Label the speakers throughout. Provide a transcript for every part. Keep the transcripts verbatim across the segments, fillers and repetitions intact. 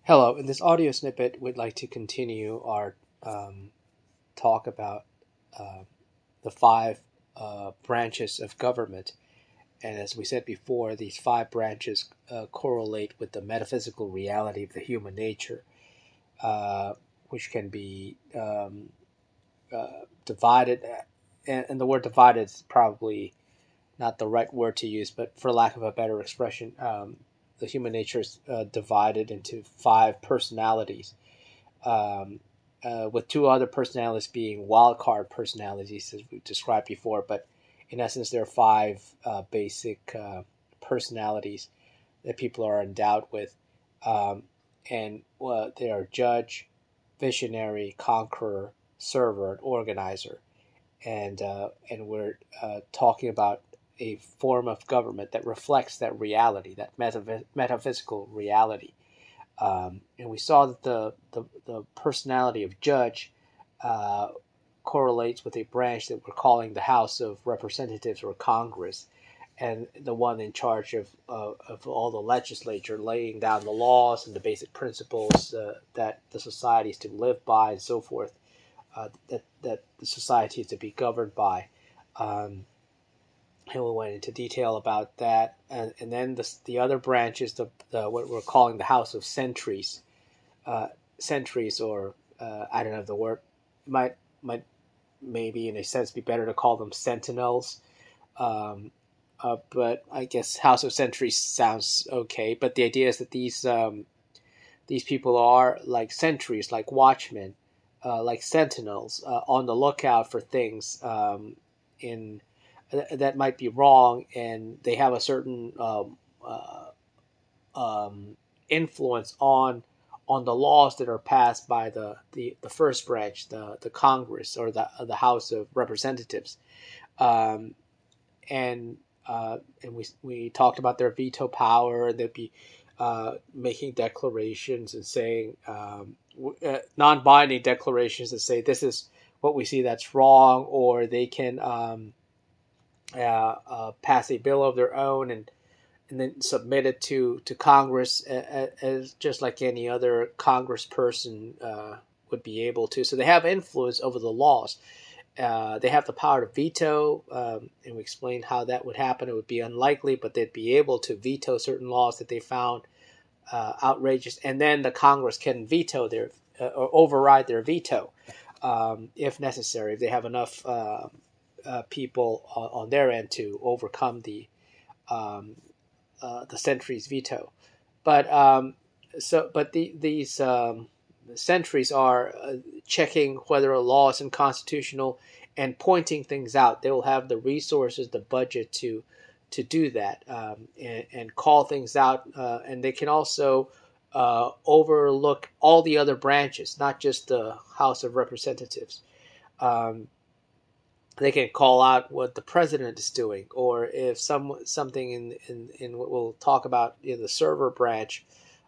Speaker 1: Hello, in this audio snippet, we'd like to continue our um, talk about uh, the five uh, branches of government. And as we said before, these five branches uh, correlate with the metaphysical reality of the human nature, uh, which can be um, uh, divided. And, and the word divided is probably not the right word to use, but for lack of a better expression, um, the human nature is uh, divided into five personalities, um, uh, with two other personalities being wildcard personalities, as we described before. But in essence, there are five uh, basic uh, personalities that people are endowed with, um, and uh, they are judge, visionary, conqueror, server, and organizer. And uh, and we're uh, talking about a form of government that reflects that reality, that metaph- metaphysical reality. Um, and we saw that the, the, the personality of judge uh, correlates with a branch that we're calling the House of Representatives or Congress, and the one in charge of, uh, of all the legislature, laying down the laws and the basic principles uh, that the society is to live by and so forth, uh, that, that the society is to be governed by. Um, and we went into detail about that. And, and then the, the other branch is the, the what we're calling the House of Sentries. Uh, sentries, or uh, I don't know if the word might might maybe in a sense be better to call them sentinels. Um, uh, but I guess House of Sentries sounds okay. But the idea is that these um, these people are like sentries, like watchmen, uh, like sentinels, uh, on the lookout for things um, in uh, that might be wrong, and they have a certain um, uh, um, influence on on the laws that are passed by the, the, the first branch, the, the Congress or the the House of Representatives, um, and uh, and we we talked about their veto power. They'd be uh, making declarations and saying um, uh, non-binding declarations that say this is what we see that's wrong, or they can um, uh, uh, pass a bill of their own and and then submit it to, to Congress as, as just like any other congressperson uh, would be able to. So they have influence over the laws. Uh, they have the power to veto, um, and we explained how that would happen. It would be unlikely, but they'd be able to veto certain laws that they found uh, outrageous, and then the Congress can veto their uh, or override their veto um, if necessary. If they have enough uh, uh, people on, on their end to overcome the um, uh, the sentry's veto. But um, so, but the, these um, sentries are uh, checking whether a law is unconstitutional and pointing things out. They will have the resources, the budget to to do that um, and, and call things out. Uh, and they can also uh, overlook all the other branches, not just the House of Representatives. Um, they can call out what the president is doing, or if some something in in, in what we'll talk about in the server branch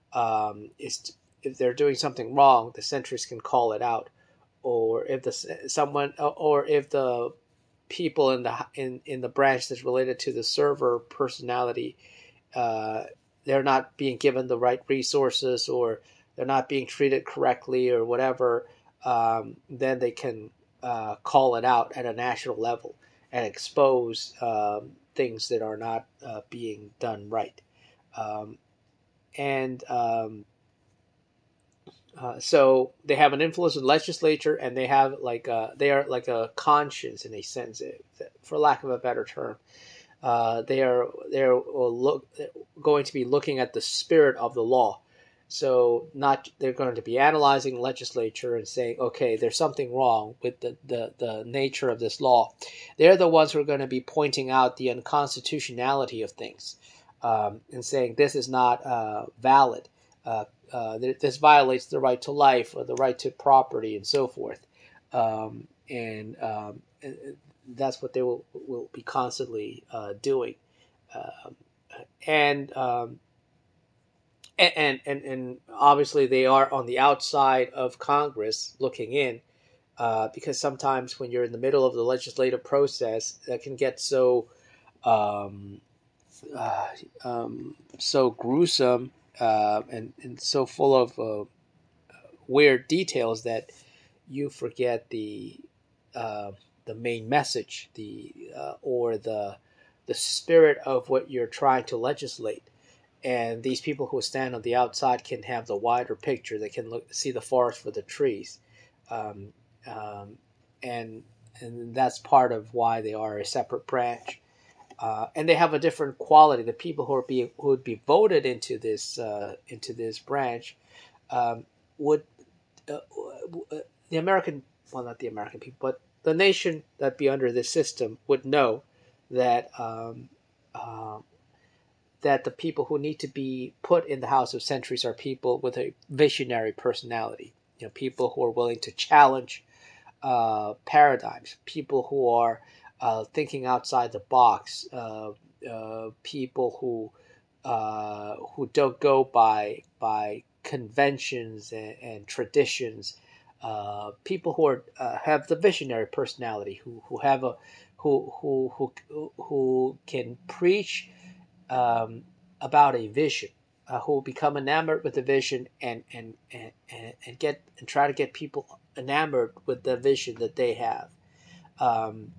Speaker 1: um, is if they're doing something wrong, the sentries can call it out, or if the someone or if the people in the in, in the branch that's related to the server personality, uh, they're not being given the right resources, or they're not being treated correctly, or whatever, um, then they can uh, call it out at a national level and expose um, things that are not uh, being done right. Um, and um, uh, so they have an influence in the legislature, and they have like a, they are like a conscience in a sense, for lack of a better term. Uh, they are they're look, going to be looking at the spirit of the law. So not they're going to be analyzing legislature and saying, okay, there's something wrong with the, the, the nature of this law. They're the ones who are going to be pointing out the unconstitutionality of things um, and saying this is not uh, valid. Uh, uh, this violates the right to life or the right to property and so forth. Um, and, um, and that's what they will will be constantly uh, doing, um, and, um, and and and obviously they are on the outside of Congress looking in, uh, because sometimes when you're in the middle of the legislative process, that can get so um, uh, um, so gruesome uh, and, and so full of uh, weird details that you forget the uh, the main message, the uh, or the the spirit of what you're trying to legislate. And these people who stand on the outside can have the wider picture. They can look see the forest for the trees, um, um, and and that's part of why they are a separate branch. Uh, and they have a different quality. The people who are being who would be voted into this uh, into this branch um, would uh, uh, the American well not the American people but the nation that be under this system would know that um, uh, that the people who need to be put in the House of Centuries are people with a visionary personality. You know, people who are willing to challenge uh, paradigms, people who are uh, thinking outside the box, uh, uh, people who uh, who don't go by by conventions and, and traditions, uh, people who are uh, have the visionary personality, who who have a who who who who can preach um, about a vision, uh, who will become enamored with the vision and and, and and and get and try to get people enamored with the vision that they have. Um,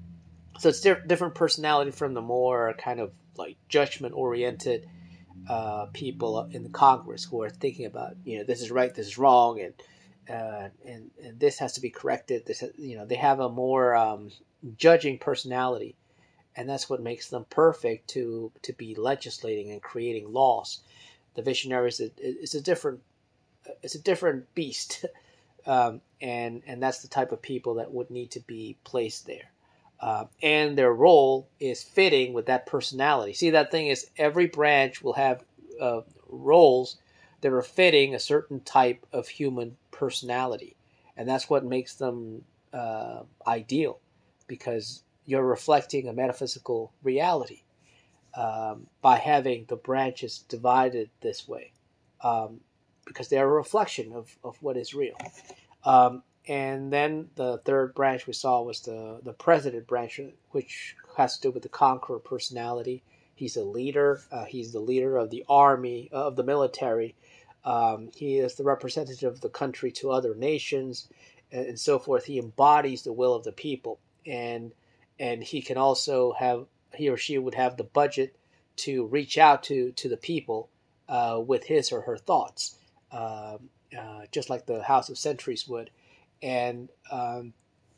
Speaker 1: so it's di- different personality from the more kind of like judgment oriented uh, people in the Congress who are thinking about, you know, this is right, this is wrong, and uh, and and this has to be corrected. This, you know, they have a more um, judging personality, and that's what makes them perfect to to be legislating and creating laws. The visionaries is, is a different it's a different beast, um, and and that's the type of people that would need to be placed there. Uh, and their role is fitting with that personality. See, that thing is every branch will have uh, roles that are fitting a certain type of human personality, and that's what makes them uh, ideal, because you're reflecting a metaphysical reality um, by having the branches divided this way, um, because they're a reflection of, of what is real. Um, and then the third branch we saw was the, the president branch, which has to do with the conqueror personality. He's a leader. Uh, he's the leader of the army, of the military. Um, he is the representative of the country to other nations, and, and so forth. He embodies the will of the people, and and he can also have he or she would have the budget to reach out to to the people uh, with his or her thoughts. Um, uh, just like the House of Centuries would, and um,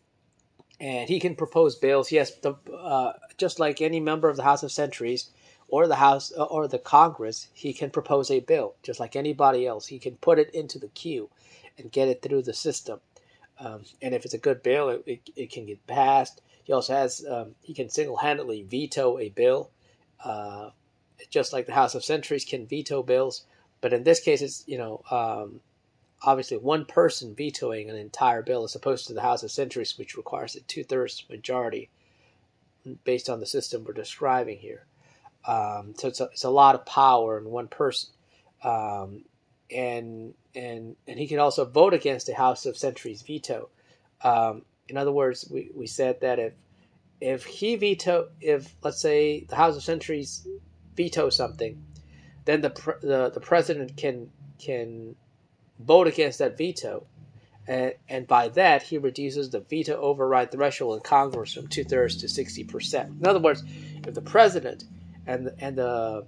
Speaker 1: and he can propose bills. Yes, the, uh, just like any member of the House of Centuries or the House uh, or the Congress, he can propose a bill just like anybody else. He can put it into the queue and get it through the system. Um, and if it's a good bill, it, it, it can get passed. He also has um, he can single-handedly veto a bill, uh, just like the House of Centuries can veto bills. But in this case, it's you know. Um, obviously one person vetoing an entire bill as opposed to the House of Centuries, which requires a two-thirds majority based on the system we're describing here. Um, so it's a, it's a lot of power in one person. Um, and and and he can also vote against the House of Centuries veto. Um, in other words, we, we said that if if he veto, if let's say the House of Centuries veto something, then the the, the president can can vote against that veto, and, and by that he reduces the veto override threshold in Congress from two thirds to sixty percent. In other words, if the president and the, and the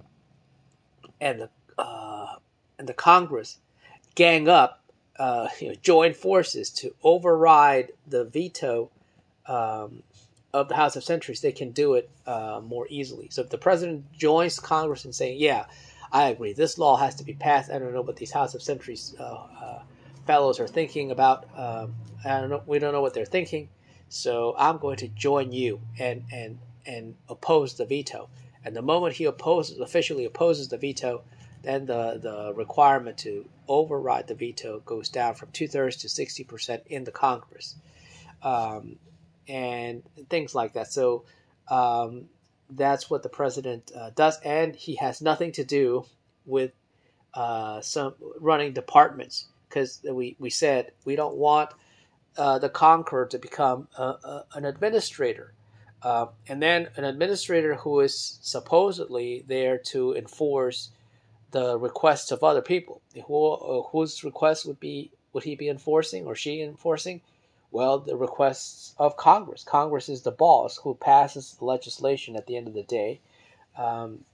Speaker 1: and the uh, and the Congress gang up, uh, you know, join forces to override the veto um, of the House of Centuries, they can do it uh, more easily. So if the president joins Congress in saying, "Yeah, I agree, this law has to be passed," I don't know what these House of Centuries uh, uh, fellows are thinking about. Um, I don't know. We don't know what they're thinking. So I'm going to join you and and and oppose the veto. And the moment he opposes, officially opposes the veto, then the, the requirement to override the veto goes down from two thirds to sixty percent in the Congress, um, and things like that. So um, that's what the president uh, does, and he has nothing to do with uh, some running departments, because we, we said we don't want uh, the conqueror to become a, a, an administrator. Uh, and then an administrator who is supposedly there to enforce the requests of other people. Who, uh, whose requests would be would he be enforcing or she enforcing? Well, the requests of Congress. Congress is the boss who passes the legislation at the end of the day. Um,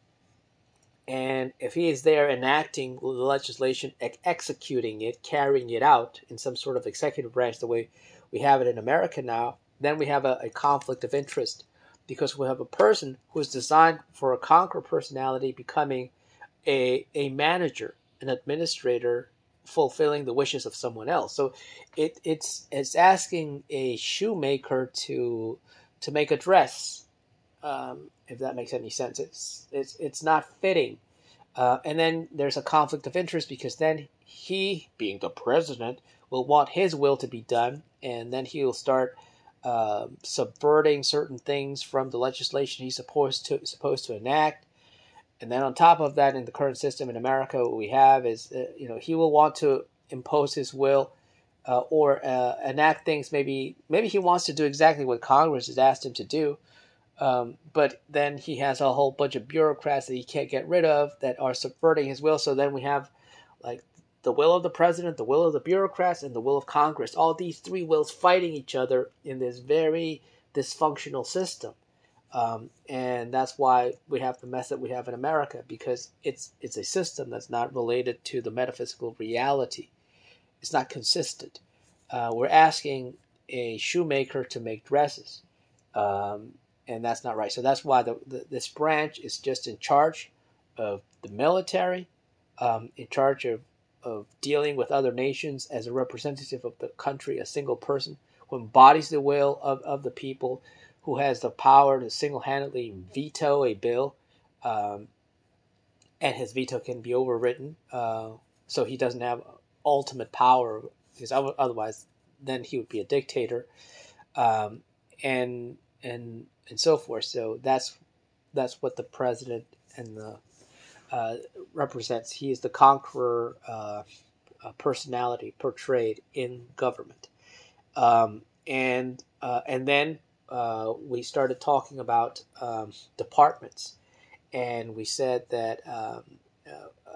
Speaker 1: and if he is there enacting the legislation, ex- executing it, carrying it out in some sort of executive branch, the way we have it in America now, then we have a, a conflict of interest, because we have a person who is designed for a conqueror personality becoming a a manager, an administrator, fulfilling the wishes of someone else. So it it's it's asking a shoemaker to to make a dress, um, if that makes any sense. It's it's it's not fitting. Uh, and then there's a conflict of interest, because then he, being the president, will want his will to be done, and then he'll start uh, subverting certain things from the legislation he's supposed to supposed to enact. And then on top of that, in the current system in America, what we have is, uh, you know, he will want to impose his will, uh, or uh, enact things. Maybe maybe he wants to do exactly what Congress has asked him to do, um, but then he has a whole bunch of bureaucrats that he can't get rid of that are subverting his will. So then we have like the will of the president, the will of the bureaucrats, and the will of Congress. All these three wills fighting each other in this very dysfunctional system. Um, and that's why we have the mess that we have in America, because it's it's a system that's not related to the metaphysical reality. It's not consistent. Uh, we're asking a shoemaker to make dresses, um, and that's not right. So that's why the, the, this branch is just in charge of the military, um, in charge of, of dealing with other nations as a representative of the country, a single person who embodies the will of, of the people, who has the power to single-handedly veto a bill, um, and his veto can be overridden, uh, so he doesn't have ultimate power, because otherwise then he would be a dictator, um, and and and so forth. So that's that's what the president and the uh, represents. He is the conqueror uh, uh, personality portrayed in government, um, and uh, and then uh, we started talking about um, departments, and we said that um, uh,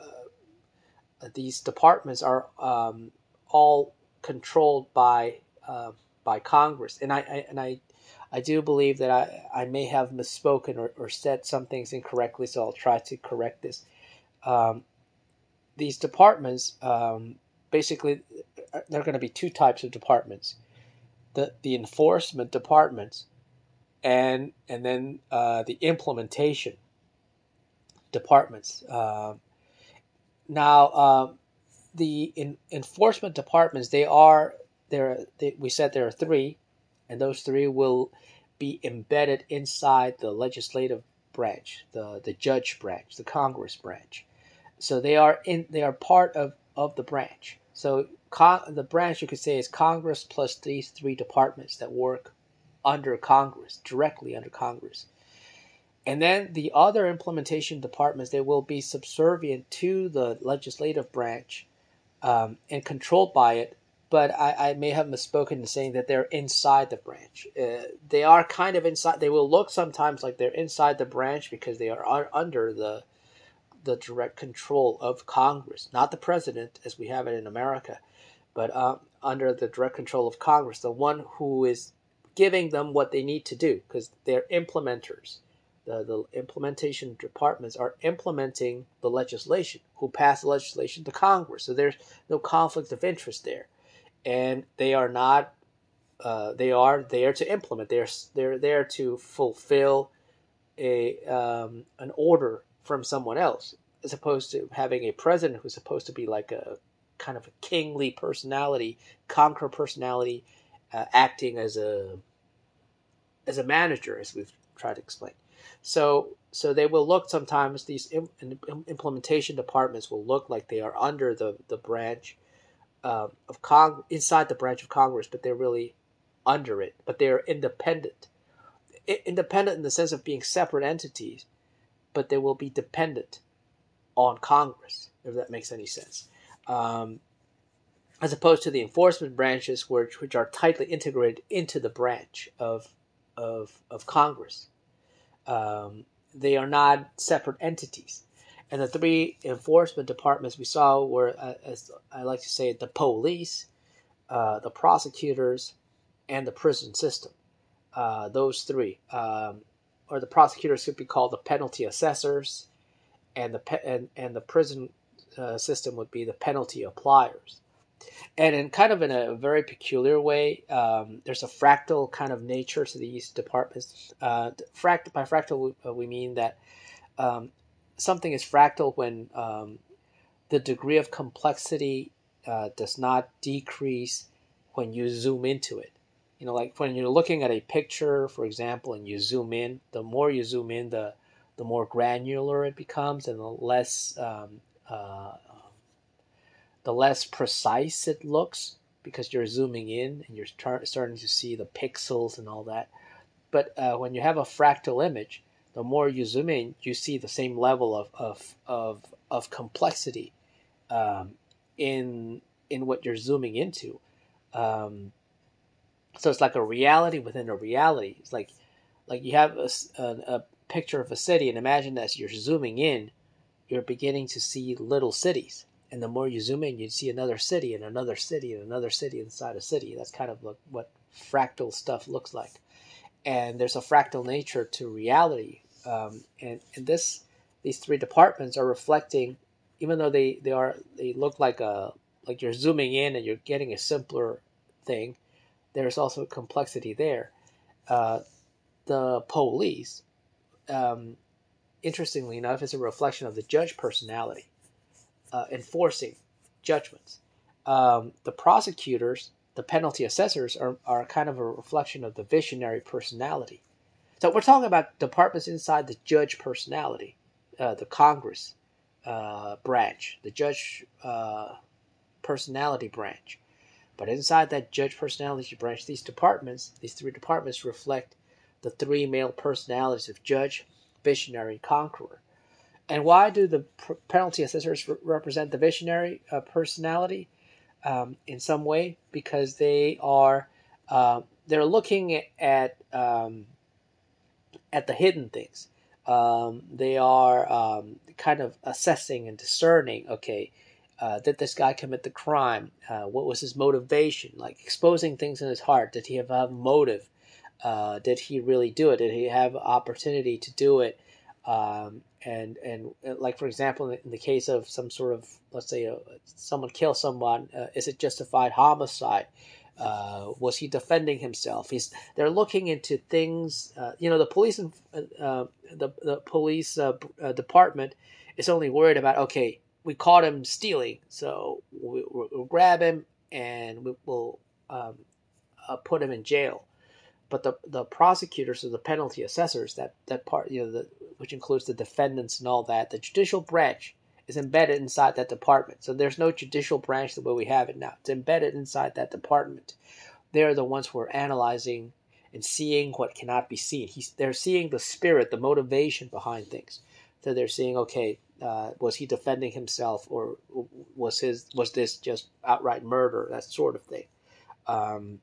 Speaker 1: uh, these departments are um, all controlled by uh, by Congress, and I, I and I I do believe that I, I may have misspoken or, or said some things incorrectly, so I'll try to correct this. Um, these departments, um, basically, there are going to be two types of departments: the the enforcement departments, and and then uh, the implementation departments. Uh, now, uh, the in, enforcement departments, they are there. They, we said there are three, and those three will be embedded inside the legislative branch, the the judge branch, the Congress branch. So they are in. They are part of of the branch. So con, the branch, you could say, is Congress plus these three departments that work under Congress, directly under Congress. And then the other implementation departments, they will be subservient to the legislative branch, um, and controlled by it. But I, I may have misspoken in saying that they're inside the branch. Uh, they are kind of inside. They will look sometimes like they're inside the branch, because they are under the the direct control of Congress, not the president as we have it in America, but uh, under the direct control of Congress, the one who is giving them what they need to do, because they're implementers. The, the implementation departments are implementing the legislation, who pass the legislation to Congress. So there's no conflict of interest there, and they are not. Uh, they are there to implement. They're they're there to fulfill a um, an order from someone else, as opposed to having a president who's supposed to be like a kind of a kingly personality, conqueror personality, uh, acting as a as a manager, as we've tried to explain. So so they will look sometimes. These im- implementation departments will look like they are under the the branch uh, of Cong inside the branch of Congress, but they're really under it. But they're independent, I- independent in the sense of being separate entities, but they will be dependent on Congress, if that makes any sense. Um, as opposed to the enforcement branches, which which are tightly integrated into the branch of of of Congress. Um, they are not separate entities. And the three enforcement departments we saw were, uh, as I like to say, the police, uh, the prosecutors, and the prison system. Uh, those three, um, or the prosecutors could be called the penalty assessors, and the pe- and, and the prison uh, system would be the penalty appliers. And in kind of in a very peculiar way, um, there's a fractal kind of nature to these departments. Uh, fract- by fractal, we, we mean that um, something is fractal when um, the degree of complexity uh, does not decrease when you zoom into it. You know, like when you're looking at a picture, for example, and you zoom in, the more you zoom in, the the more granular it becomes, and the less um, uh, the less precise it looks because you're zooming in and you're tar- starting to see the pixels and all that. But uh, when you have a fractal image, the more you zoom in, you see the same level of of of, of complexity um, in in what you're zooming into. Um, so it's like a reality within a reality. It's like like you have a, a, a picture of a city, and imagine that as you're zooming in, you're beginning to see little cities. And the more you zoom in, you see another city and another city and another city inside a city. That's kind of like what fractal stuff looks like. And there's a fractal nature to reality. Um, and and this these three departments are reflecting, even though they, they are they look like a like you're zooming in and you're getting a simpler thing. There's also complexity there. Uh, the police, um, interestingly enough, is a reflection of the judge personality. Uh, enforcing judgments. Um, the prosecutors, the penalty assessors, are, are kind of a reflection of the visionary personality. So we're talking about departments inside the judge personality, uh, the Congress uh, branch, the judge uh, personality branch. But inside that judge personality branch, these departments, these three departments reflect the three male personalities of judge, visionary, conqueror. And why do the penalty assessors represent the visionary uh, personality um, in some way? Because they are uh, they're looking at um, at the hidden things. Um, they are um, kind of assessing and discerning. Okay, uh, did this guy commit the crime? Uh, what was his motivation? Like exposing things in his heart. Did he have a motive? Uh, did he really do it? Did he have opportunity to do it? Um, and and like for example, in the case of some sort of, let's say, uh, someone kills someone, uh, is it justified homicide? Uh, was he defending himself? He's they're looking into things. Uh, you know, the police and uh, the the police uh, uh, department is only worried about, okay, we caught him stealing, so we, we'll, we'll grab him and we, we'll um, uh, put him in jail. But the the prosecutors or the penalty assessors, that that part, you know, the, which includes the defendants and all that, the judicial branch is embedded inside that department. So there's no judicial branch the way we have it now. It's embedded inside that department. They're the ones who are analyzing and seeing what cannot be seen. He's, they're seeing the spirit, the motivation behind things. So they're seeing, okay, uh, was he defending himself, or was his was this just outright murder? That sort of thing. Um,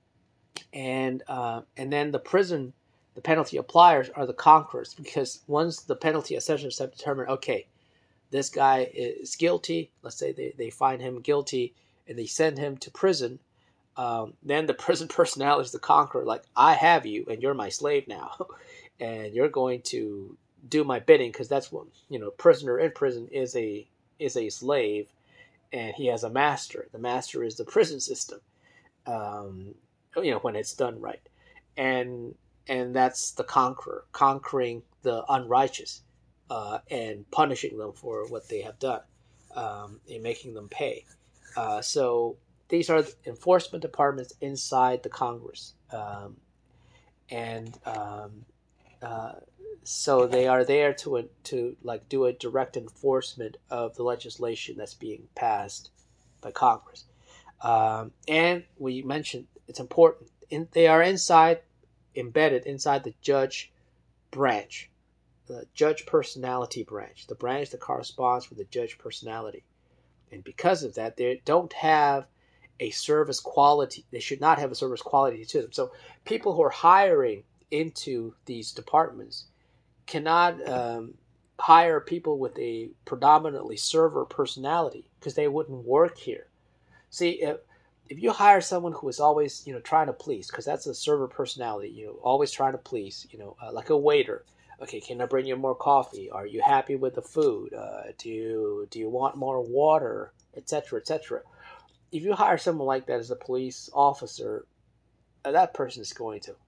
Speaker 1: and uh, and then the prison, the penalty appliers are the conquerors, because once the penalty assessors have determined, okay, this guy is guilty, let's say they, they find him guilty and they send him to prison, um, then the prison personnel is the conqueror, like, I have you and you're my slave now and you're going to do my bidding, because that's what, you know, prisoner in prison is a is a slave, and he has a master. The master is the prison system. Um, you know, when it's done right, and and that's the conqueror, conquering the unrighteous, uh, and punishing them for what they have done, um, and making them pay. Uh, so these are the enforcement departments inside the Congress, um, and um, uh, so they are there to to like do a direct enforcement of the legislation that's being passed by Congress. Um, and we mentioned it's important. In, they are inside, embedded inside the judge branch, the judge personality branch, the branch that corresponds with the judge personality. And because of that, they don't have a service quality. They should not have a service quality to them. So people who are hiring into these departments cannot um, hire people with a predominantly server personality because they wouldn't work here. See, if, if you hire someone who is always, you know, trying to please, because that's a server personality, you know, always trying to please, you know, uh, like a waiter. Okay, can I bring you more coffee? Are you happy with the food? Uh, do you do you want more water, et cetera, et cetera. If you hire someone like that as a police officer, uh, that person is going to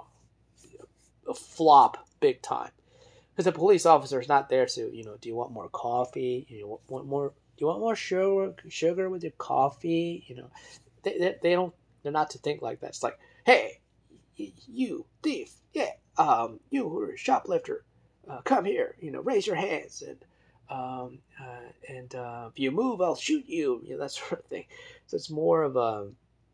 Speaker 1: uh, flop big time because the police officer is not there to, you know, do you want more coffee? You know, want more? Do you want more sugar? Sugar with your coffee? You know, they, they, they don't. They're not to think like that. It's like, hey, you thief, yeah, um, you who are a shoplifter, uh, come here. You know, raise your hands, and um, uh, and uh, if you move, I'll shoot you. You know, that sort of thing. So it's more of a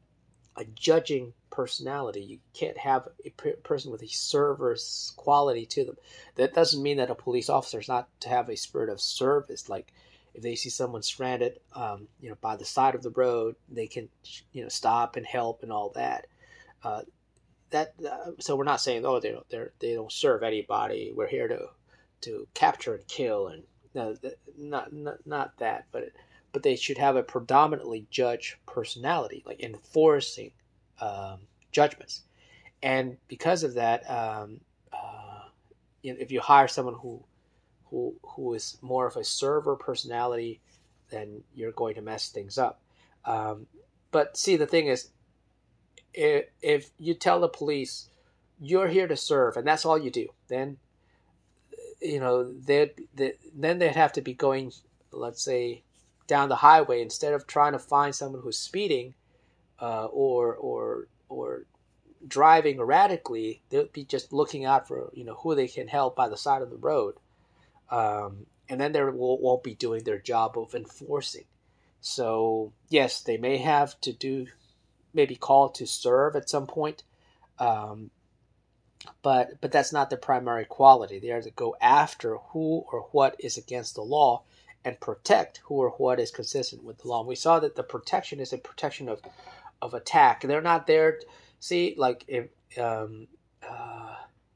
Speaker 1: a judging personality. You can't have a person with a server's quality to them. That doesn't mean that a police officer is not to have a spirit of service. Like if they see someone stranded, um, you know, by the side of the road, they can, you know, stop and help and all that. Uh, that uh, so we're not saying, oh, they don't they they don't serve anybody. We're here to to capture and kill, and no, not not not that, but but they should have a predominantly judge personality, like enforcing um, judgments. And because of that, um, uh, if you hire someone who who who is more of a server personality, then you're going to mess things up. Um, but see, the thing is, if, if you tell the police you're here to serve and that's all you do, then you know they then they'd have to be going, let's say, down the highway instead of trying to find someone who's speeding uh, or or or driving erratically. They'll be just looking out for, you know, who they can help by the side of the road, um, and then they won't, won't be doing their job of enforcing. So yes, they may have to do maybe call to serve at some point, um, but but that's not the primary quality. They are to go after who or what is against the law and protect who or what is consistent with the law. And we saw that the protection is a protection of of attack. They're not there. To, see, like if um, uh,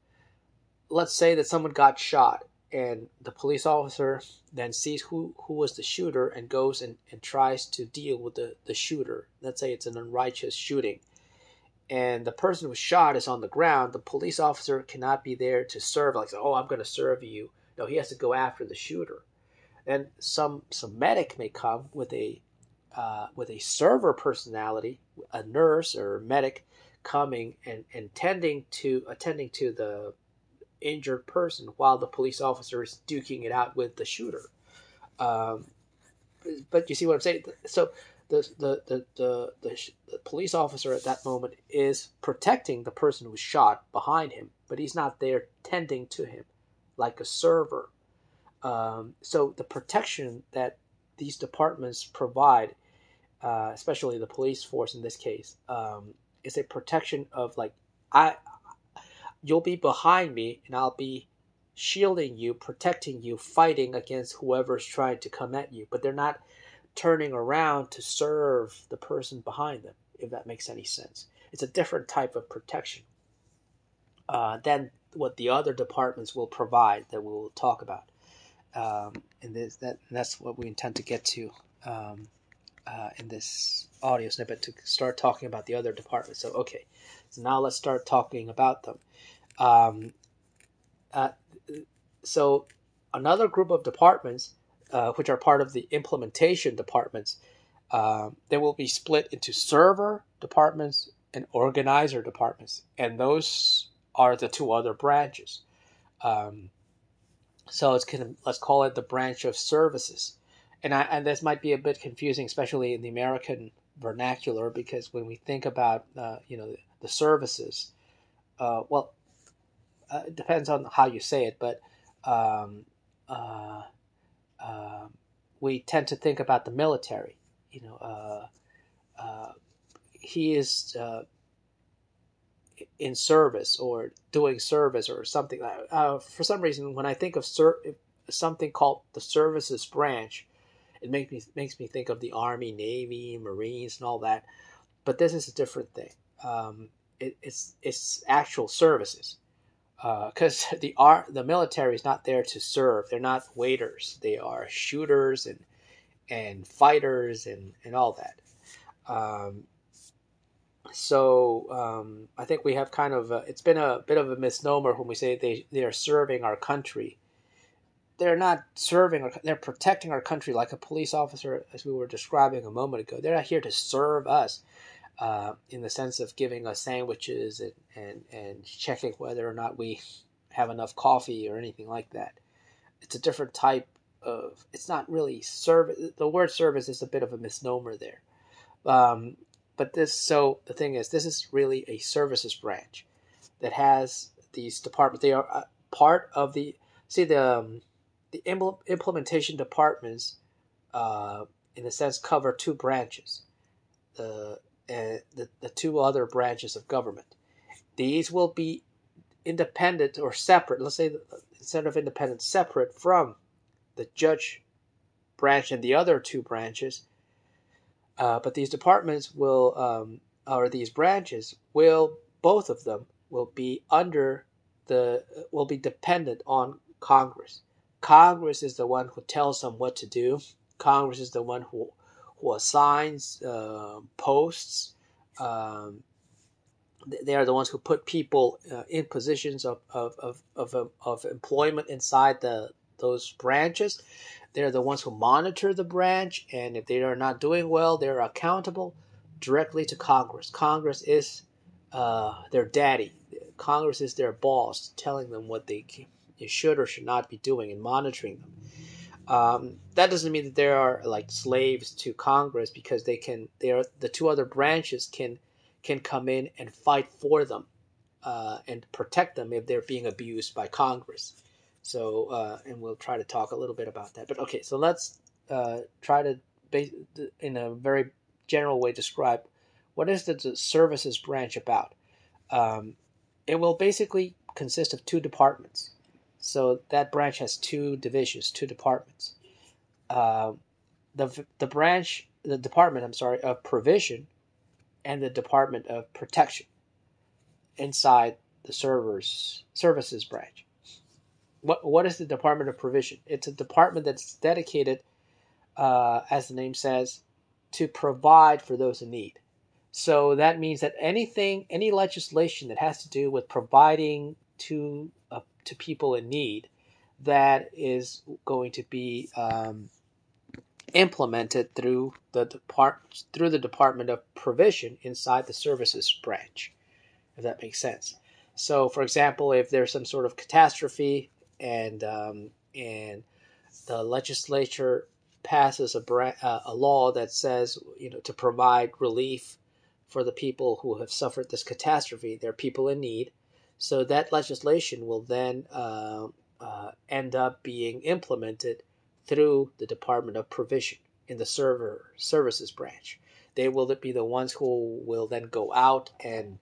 Speaker 1: let's say that someone got shot and the police officer then sees who, who was the shooter and goes and, and tries to deal with the, the shooter. Let's say it's an unrighteous shooting and the person who shot is on the ground. The police officer cannot be there to serve, like, oh, I'm going to serve you. No, he has to go after the shooter. And some some medic may come with a uh, with a server personality, a nurse or medic coming and, and tending to attending to the injured person while the police officer is duking it out with the shooter. Um, but you see what I'm saying? So the the, the, the, the, the police officer at that moment is protecting the person who was shot behind him, but he's not there tending to him like a server. Um, so the protection that these departments provide, uh, especially the police force in this case, um, is a protection of, like, I, you'll be behind me and I'll be shielding you, protecting you, fighting against whoever's trying to come at you. But they're not turning around to serve the person behind them, if that makes any sense. It's a different type of protection uh, than what the other departments will provide that we'll talk about. Um, and this, that, and that's what we intend to get to um, uh, in this audio snippet, to start talking about the other departments. So, okay, so now let's start talking about them. Um, uh, so another group of departments, uh, which are part of the implementation departments, uh, they will be split into server departments and organizer departments, and those are the two other branches. Um, so it's kind of, let's call it the branch of services, and I, and this might be a bit confusing, especially in the American vernacular, because when we think about uh, you know the, the services, uh, well. Uh, it depends on how you say it, but um, uh, uh, we tend to think about the military. You know, uh, uh, he is uh, in service or doing service or something. Uh, for some reason, when I think of ser- something called the services branch, it makes me makes me think of the Army, Navy, Marines, and all that. But this is a different thing. Um, it, it's it's actual services. because uh, the art the military is not there to serve. They're not waiters. They are shooters and and fighters and and all that. Um, so um, I think we have kind of a, it's been a bit of a misnomer when we say they they are serving our country. They're not serving. Our, they're protecting our country like a police officer, as we were describing a moment ago. They're not here to serve us. Uh, in the sense of giving us sandwiches and, and, and checking whether or not we have enough coffee or anything like that. It's a different type of, it's not really service. The word service is a bit of a misnomer there. Um, but this, so the thing is, this is really a services branch that has these departments. They are part of the, see the, um, the implementation departments, uh, in a sense, cover two branches. The and the, the two other branches of government. These will be independent or separate. Let's say instead of independent, separate from the judge branch and the other two branches. Uh, but these departments will, um, or these branches will, both of them will be under the, will be dependent on Congress. Congress is the one who tells them what to do. Congress is the one who who assigns uh, posts. Um, they are the ones who put people uh, in positions of, of, of, of, of employment inside the those branches. They're the ones who monitor the branch, and if they are not doing well, they're accountable directly to Congress. Congress is uh, their daddy. Congress is their boss, telling them what they, they should or should not be doing and monitoring them. Um, that doesn't mean that they are like slaves to Congress, because they can. They are the two other branches can can come in and fight for them uh, and protect them if they're being abused by Congress. So, uh, and we'll try to talk a little bit about that. But okay, so let's uh, try to, in a very general way, describe what is the services branch about. Um, it will basically consist of two departments. So that branch has two divisions, two departments. Uh, the the branch, the department, I'm sorry, of provision, and the department of protection inside the servers services branch. What what is the department of provision? It's a department that's dedicated, uh, as the name says, to provide for those in need. So that means that anything, any legislation that has to do with providing to uh, to people in need, that is going to be um, implemented through the depart through the Department of Provision inside the Services branch, if that makes sense. So, for example, if there's some sort of catastrophe and um, and the legislature passes a, bra- uh, a law that says, you know, to provide relief for the people who have suffered this catastrophe, they're people in need. So that legislation will then uh, uh, end up being implemented through the Department of Provision in the server services branch. They will be the ones who will then go out and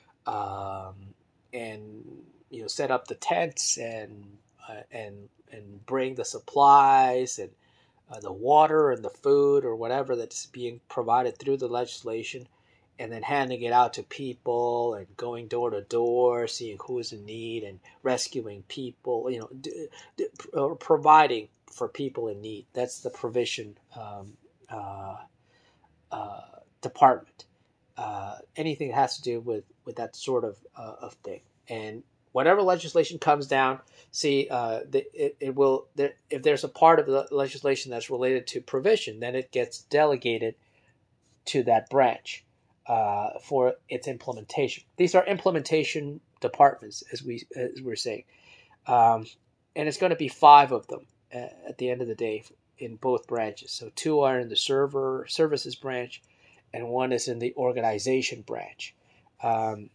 Speaker 1: um, and you know set up the tents and uh, and and bring the supplies and uh, the water and the food or whatever that's being provided through the legislation, and then handing it out to people and going door to door, seeing who is in need and rescuing people, you know, d- d- uh, providing for people in need. That's the provision um, uh, uh, department. Uh, anything that has to do with, with that sort of uh, of thing. And whatever legislation comes down, see, uh, the, it, it will, there, if there's a part of the legislation that's related to provision, then it gets delegated to that branch uh, for its implementation. These are implementation departments, as we as we're saying, um, and it's going to be five of them uh, at the end of the day in both branches. So two are in the server services branch, and one is in the organization branch. Um,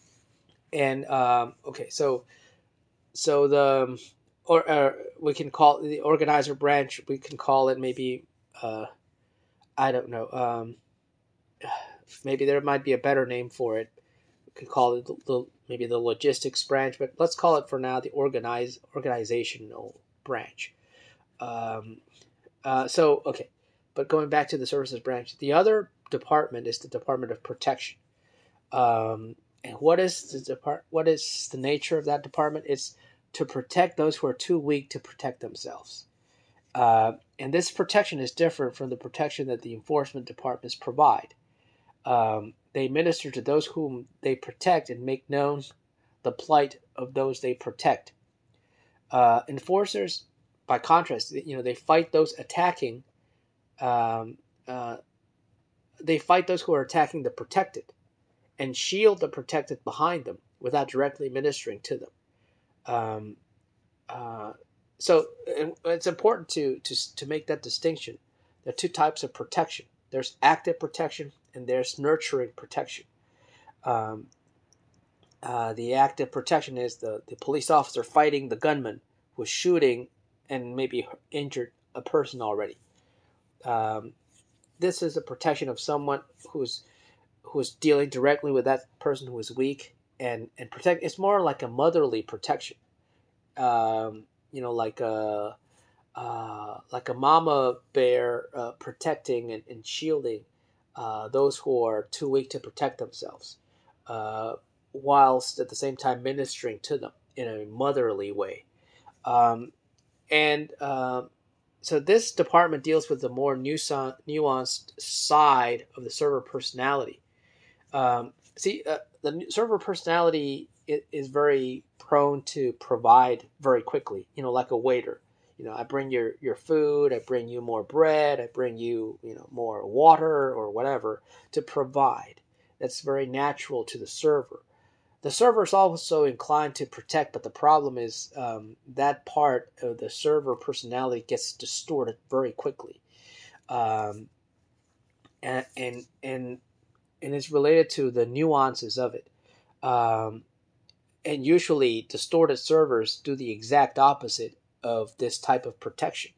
Speaker 1: and um, okay, so so the or uh, we can call the organizer branch. We can call it maybe uh, I don't know. Um, maybe there might be a better name for it. We could call it the, the, maybe the logistics branch, but let's call it for now the organize organizational branch. Um, uh, so okay, but going back to the services branch, the other department is the Department of Protection. Um, And what is the depart? What is the nature of that department? It's to protect those who are too weak to protect themselves. Uh, and this protection is different from the protection that the enforcement departments provide. Um, they minister to those whom they protect and make known the plight of those they protect. Uh, enforcers, by contrast, you know, they fight those attacking. Um, uh, they fight those who are attacking the protected, and shield the protected behind them without directly ministering to them. Um, uh, so it's important to, to to make that distinction. There are two types of protection. There's active protection and there's nurturing protection. Um, uh, the active protection is the, the police officer fighting the gunman who's shooting and maybe injured a person already. Um, this is a protection of someone who's who's dealing directly with that person who is weak and and protect. It's more like a motherly protection. Um, you know, like a uh, like a mama bear uh, protecting and, and shielding uh, those who are too weak to protect themselves, uh, whilst at the same time ministering to them in a motherly way. Um, and uh, so this department deals with the more nuanced side of the server personality. Um, see, uh, the server personality is very prone to provide very quickly, you know, like a waiter. You know, I bring your, your food, I bring you more bread, I bring you, you know, more water or whatever to provide. That's very natural to the server. The server is also inclined to protect, but the problem is um, that part of the server personality gets distorted very quickly. Um, and, and, and and it's related to the nuances of it. Um, and usually, distorted servers do the exact opposite of this type of protection.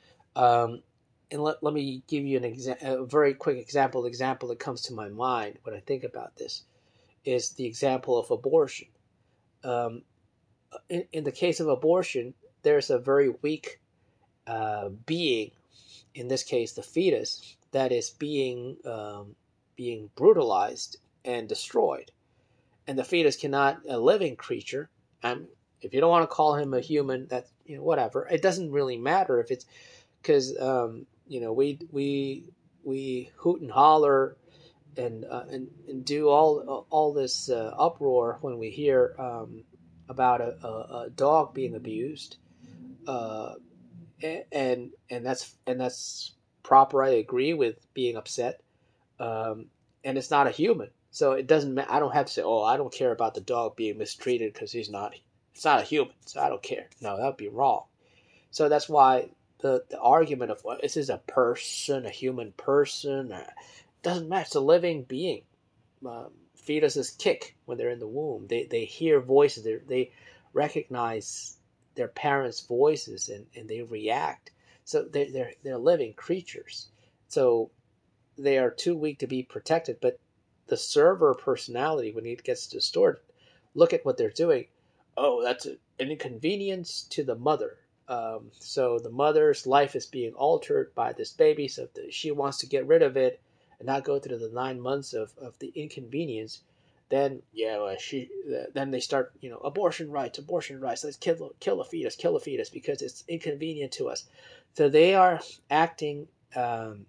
Speaker 1: Um, and let, let me give you an exa- a very quick example. The example that comes to my mind when I think about this is the example of abortion. Um, in, in the case of abortion, there's a very weak uh, being, in this case, the fetus, that is being um, being brutalized and destroyed. And the fetus cannot a living creature. Um, if you don't want to call him a human, that's you know whatever. It doesn't really matter if it's because um, you know we we we hoot and holler and uh, and, and do all all this uh, uproar when we hear um, about a, a, a dog being abused, uh, and and that's and that's proper. I agree with being upset, um, and it's not a human. So it doesn't. I don't have to say, "Oh, I don't care about the dog being mistreated because he's not. It's not a human, so I don't care." No, that would be wrong. So that's why the the argument of well, this is a person, a human person, uh, doesn't matter. It's a living being. Um, fetuses kick when they're in the womb. They they hear voices. They they recognize their parents' voices and, and they react. So they they're they're living creatures. So they are too weak to be protected. But the server personality, when it gets distorted, look at what they're doing. Oh, that's an inconvenience to the mother. Um, so the mother's life is being altered by this baby. So if the, she wants to get rid of it and not go through the nine months of, of the inconvenience, then yeah, well, she then they start you know abortion rights, abortion rights. Let's kill kill a fetus, kill a fetus because it's inconvenient to us. So they are acting. Um,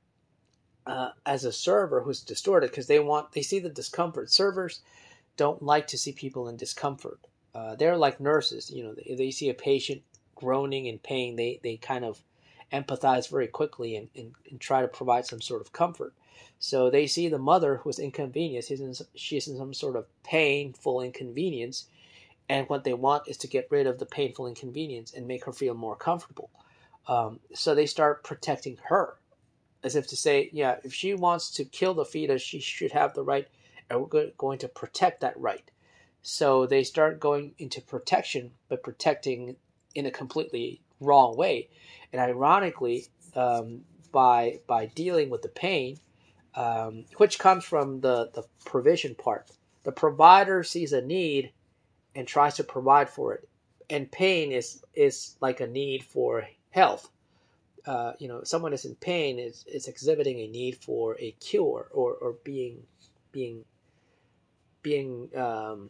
Speaker 1: uh, as a server who's distorted because they want they see the discomfort. Servers don't like to see people in discomfort. Uh, they're like nurses. You know, they, they see a patient groaning in pain. They they kind of empathize very quickly and, and, and try to provide some sort of comfort. So they see the mother who's inconvenienced. She's in, she's in some sort of painful inconvenience, and what they want is to get rid of the painful inconvenience and make her feel more comfortable. Um, so they start protecting her as if to say, yeah, if she wants to kill the fetus, she should have the right, and we're going to protect that right. So they start going into protection, but protecting in a completely wrong way. And ironically, um, by by dealing with the pain, um, which comes from the, the provision part, the provider sees a need and tries to provide for it. And pain is is like a need for health. Uh, you know, someone is in pain is, is exhibiting a need for a cure or, or being being being um,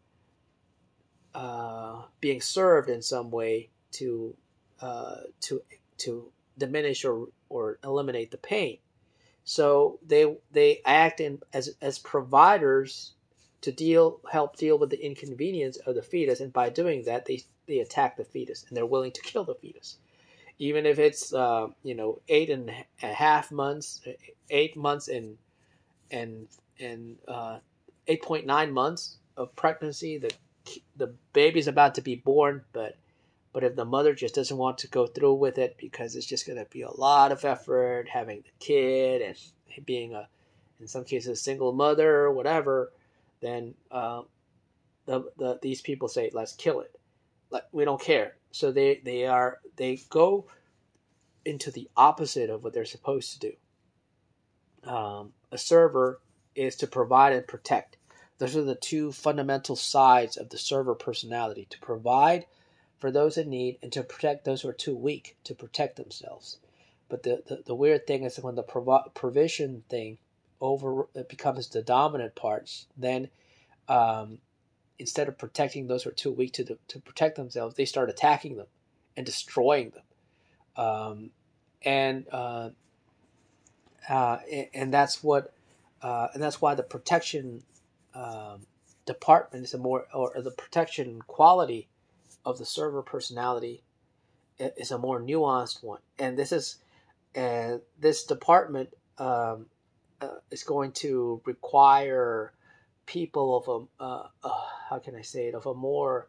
Speaker 1: uh, being served in some way to uh, to to diminish or or eliminate the pain. So they they act in as as providers to deal help deal with the inconvenience of the fetus, and by doing that, they they attack the fetus, and they're willing to kill the fetus, even if it's uh, you know eight and a half months, eight months and and and uh, eight point nine months of pregnancy. The the baby's about to be born, but but if the mother just doesn't want to go through with it because it's just going to be a lot of effort having the kid and being a, in some cases, a single mother or whatever, then uh, the, the these people say, let's kill it. Like, we don't care. So they, they are they go into the opposite of what they're supposed to do. Um, a server is to provide and protect. Those are the two fundamental sides of the server personality: to provide for those in need and to protect those who are too weak to protect themselves. But the, the, the weird thing is that when the provi- provision thing over it becomes the dominant parts, then um, instead of protecting those who are too weak to, to protect themselves, they start attacking them and destroying them. Um, and uh, uh, and that's what uh, and that's why the protection um, department is a more or the protection quality of the server personality is a more nuanced one. And this is and this department um, uh, is going to require people of a uh, uh, how can I say it of a more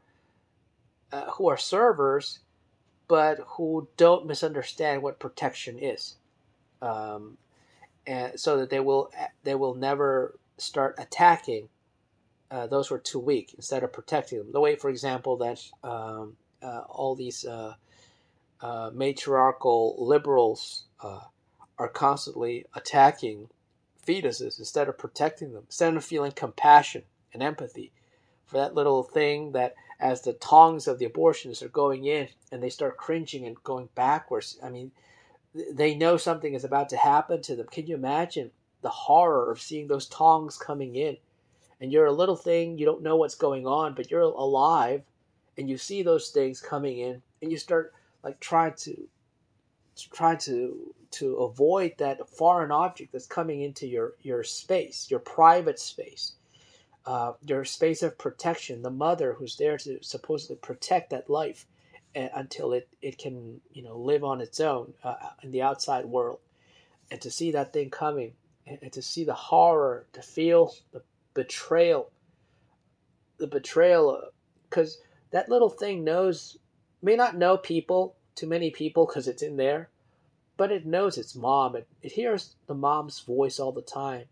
Speaker 1: uh, who are servers, but who don't misunderstand what protection is, um, and so that they will they will never start attacking uh, those who are too weak instead of protecting them. The way, for example, that um, uh, all these uh, uh, matriarchal liberals uh, are constantly attacking fetuses instead of protecting them, instead of feeling compassion and empathy for that little thing that as the tongs of the abortionists are going in and they start cringing and going backwards. I mean, they know something is about to happen to them. Can you imagine the horror of seeing those tongs coming in? And you're a little thing, you don't know what's going on, but you're alive, and you see those things coming in, and you start like trying to trying to to avoid that foreign object that's coming into your your space, your private space, uh, your space of protection. The mother who's there to supposedly protect that life uh, until it it can you know live on its own uh, in the outside world, and to see that thing coming, and, and to see the horror, to feel the betrayal, the betrayal, because that little thing knows may not know people to many people because it's in there, but it knows its mom. It, it hears the mom's voice all the time.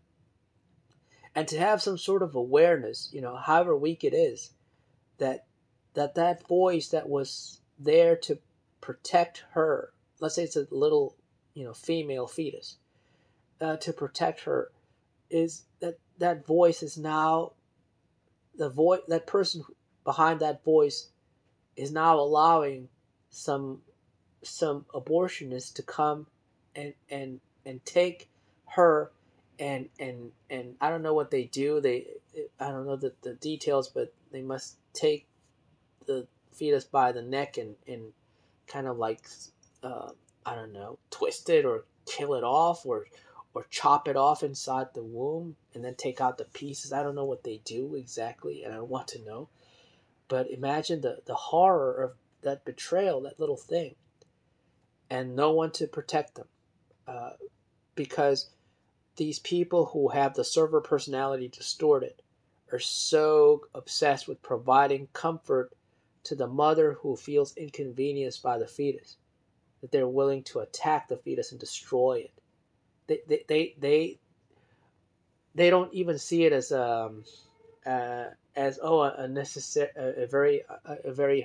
Speaker 1: And to have some sort of awareness, you know, however weak it is, that that that voice that was there to protect her, let's say it's a little, you know, female fetus, uh, to protect her, is that that voice is now the voice. That person behind that voice is now allowing some some abortionists to come and and and take her and and and I don't know what they do. They I don't know the, the details, but they must take the fetus by the neck and and kind of like uh, I don't know, twist it or kill it off or or chop it off inside the womb and then take out the pieces. I don't know what they do exactly, and I don't want to know. But imagine the the horror of that betrayal, that little thing, and no one to protect them, uh, because these people who have the server personality distorted are so obsessed with providing comfort to the mother who feels inconvenienced by the fetus that they're willing to attack the fetus and destroy it. They they they they, they don't even see it as um uh, as oh a, a necessary a, a very a, a very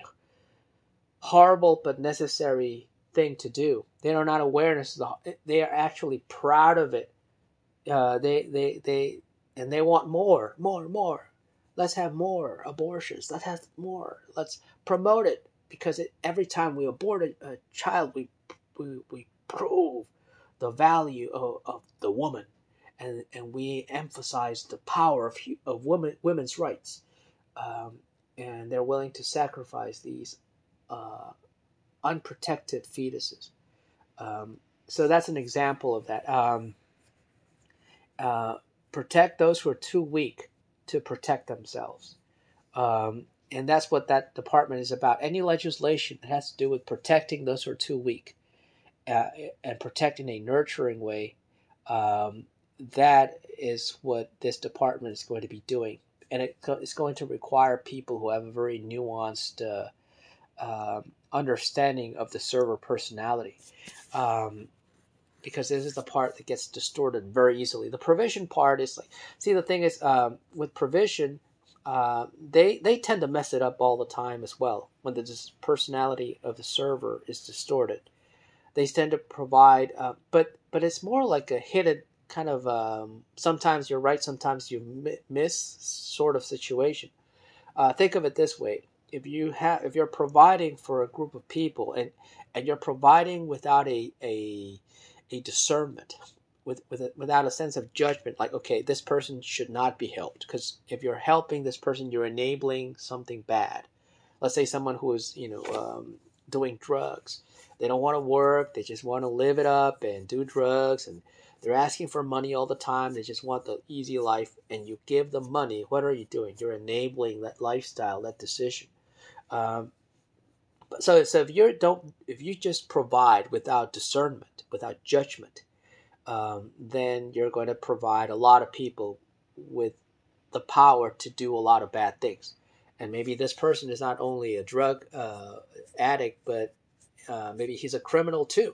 Speaker 1: horrible but necessary thing to do. They are not awareness. They are actually proud of it. Uh, they they they and they want more, more, more. Let's have more abortions. Let's have more. Let's promote it because it, every time we abort a, a child, we we we prove the value of, of the woman, and and we emphasize the power of of women women's rights, um, and they're willing to sacrifice these uh, unprotected fetuses. Um, so that's an example of that. Um, uh, protect those who are too weak to protect themselves. Um, and that's what that department is about. Any legislation that has to do with protecting those who are too weak uh, and protecting a nurturing way, um, that is what this department is going to be doing. And it, it's going to require people who have a very nuanced uh, um, understanding of the server personality. Um, because this is the part that gets distorted very easily. The provision part is like, see, the thing is, um, with provision, uh, they they tend to mess it up all the time as well. When the dis- personality of the server is distorted, they tend to provide, uh, but but it's more like a hidden kind of. Um, sometimes you're right, sometimes you mi- miss sort of situation. Uh, think of it this way: if you have, if you're providing for a group of people, and and you're providing without a a a discernment, with with a, without a sense of judgment, like, okay, this person should not be helped, because if you're helping this person, you're enabling something bad. Let's say someone who is, you know, um, doing drugs. They don't want to work. They just want to live it up and do drugs, and they're asking for money all the time. They just want the easy life, and you give them money. What are you doing? You're enabling that lifestyle, that decision. Um, so, so if you don't, if you just provide without discernment, without judgment, um, then you're going to provide a lot of people with the power to do a lot of bad things. And maybe this person is not only a drug uh, addict, but uh, maybe he's a criminal too.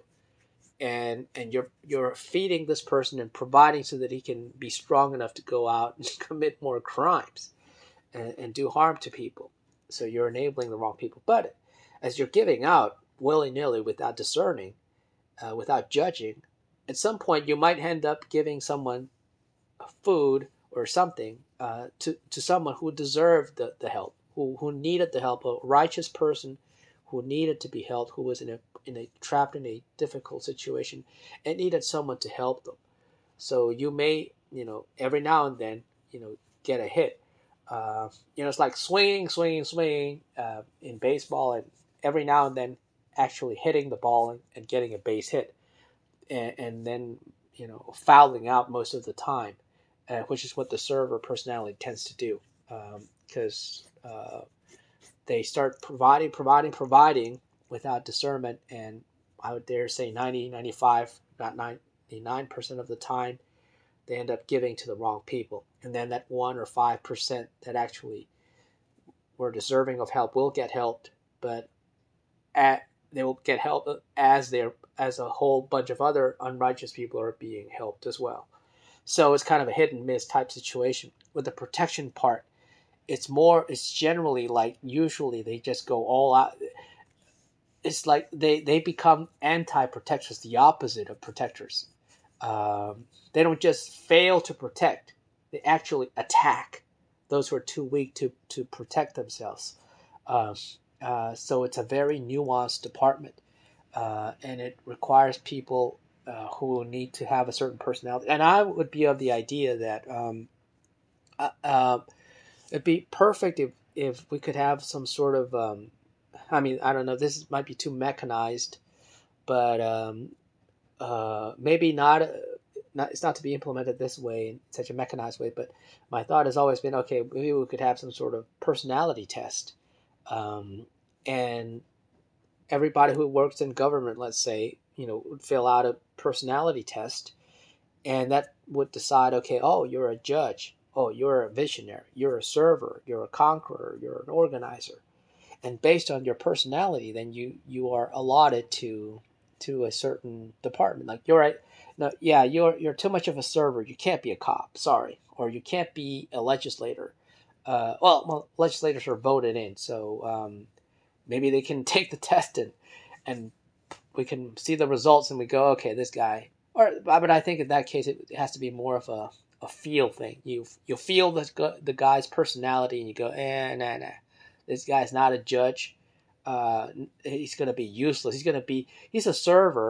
Speaker 1: And and you're you're feeding this person and providing so that he can be strong enough to go out and commit more crimes and, and do harm to people. So you're enabling the wrong people. But as you're giving out willy nilly without discerning, uh, without judging, at some point you might end up giving someone food or something uh, to to someone who deserved the, the help, who who needed the help, a righteous person who needed to be helped, who was in a in a trapped in a difficult situation and needed someone to help them. So you may, you know, every now and then, you know, get a hit. Uh, you know, it's like swinging, swinging, swinging uh, in baseball, and every now and then actually hitting the ball and, and getting a base hit, and, and then, you know, fouling out most of the time, uh, which is what the server personality tends to do, because um, uh, they start providing, providing, providing without discernment, and I would dare say ninety, ninety-five, not ninety-nine percent of the time, they end up giving to the wrong people. And then that one or five percent that actually were deserving of help will get helped, but at, they will get help as they're as a whole bunch of other unrighteous people are being helped as well. So it's kind of a hit and miss type situation. With the protection part, it's more, it's generally like, usually they just go all out. It's like they, they become anti-protectors, the opposite of protectors. Um, they don't just fail to protect, they actually attack those who are too weak to, to protect themselves. Um, uh, so it's a very nuanced department, uh, and it requires people uh, who need to have a certain personality. And I would be of the idea that um, uh, uh, it'd be perfect if, if we could have some sort of, um, I mean, I don't know, this might be too mechanized, but um, uh, maybe not, uh, not, it's not to be implemented this way, in such a mechanized way, but my thought has always been, okay, maybe we could have some sort of personality test. Um, and everybody who works in government, let's say, you know, would fill out a personality test, and that would decide, okay, oh, you're a judge, oh, you're a visionary, you're a server, you're a conqueror, you're an organizer, and based on your personality, then you you are allotted to to a certain department. Like, you're right, no, yeah, you're you're too much of a server, you can't be a cop, sorry, or you can't be a legislator. Uh, well, well, legislators are voted in, so um, maybe they can take the test and and we can see the results and we go, okay, this guy. Or, but I think in that case it has to be more of a, a feel thing. You you feel the the guy's personality and you go, eh, nah, nah, this guy's not a judge. Uh, he's going to be useless. He's going to be he's a server,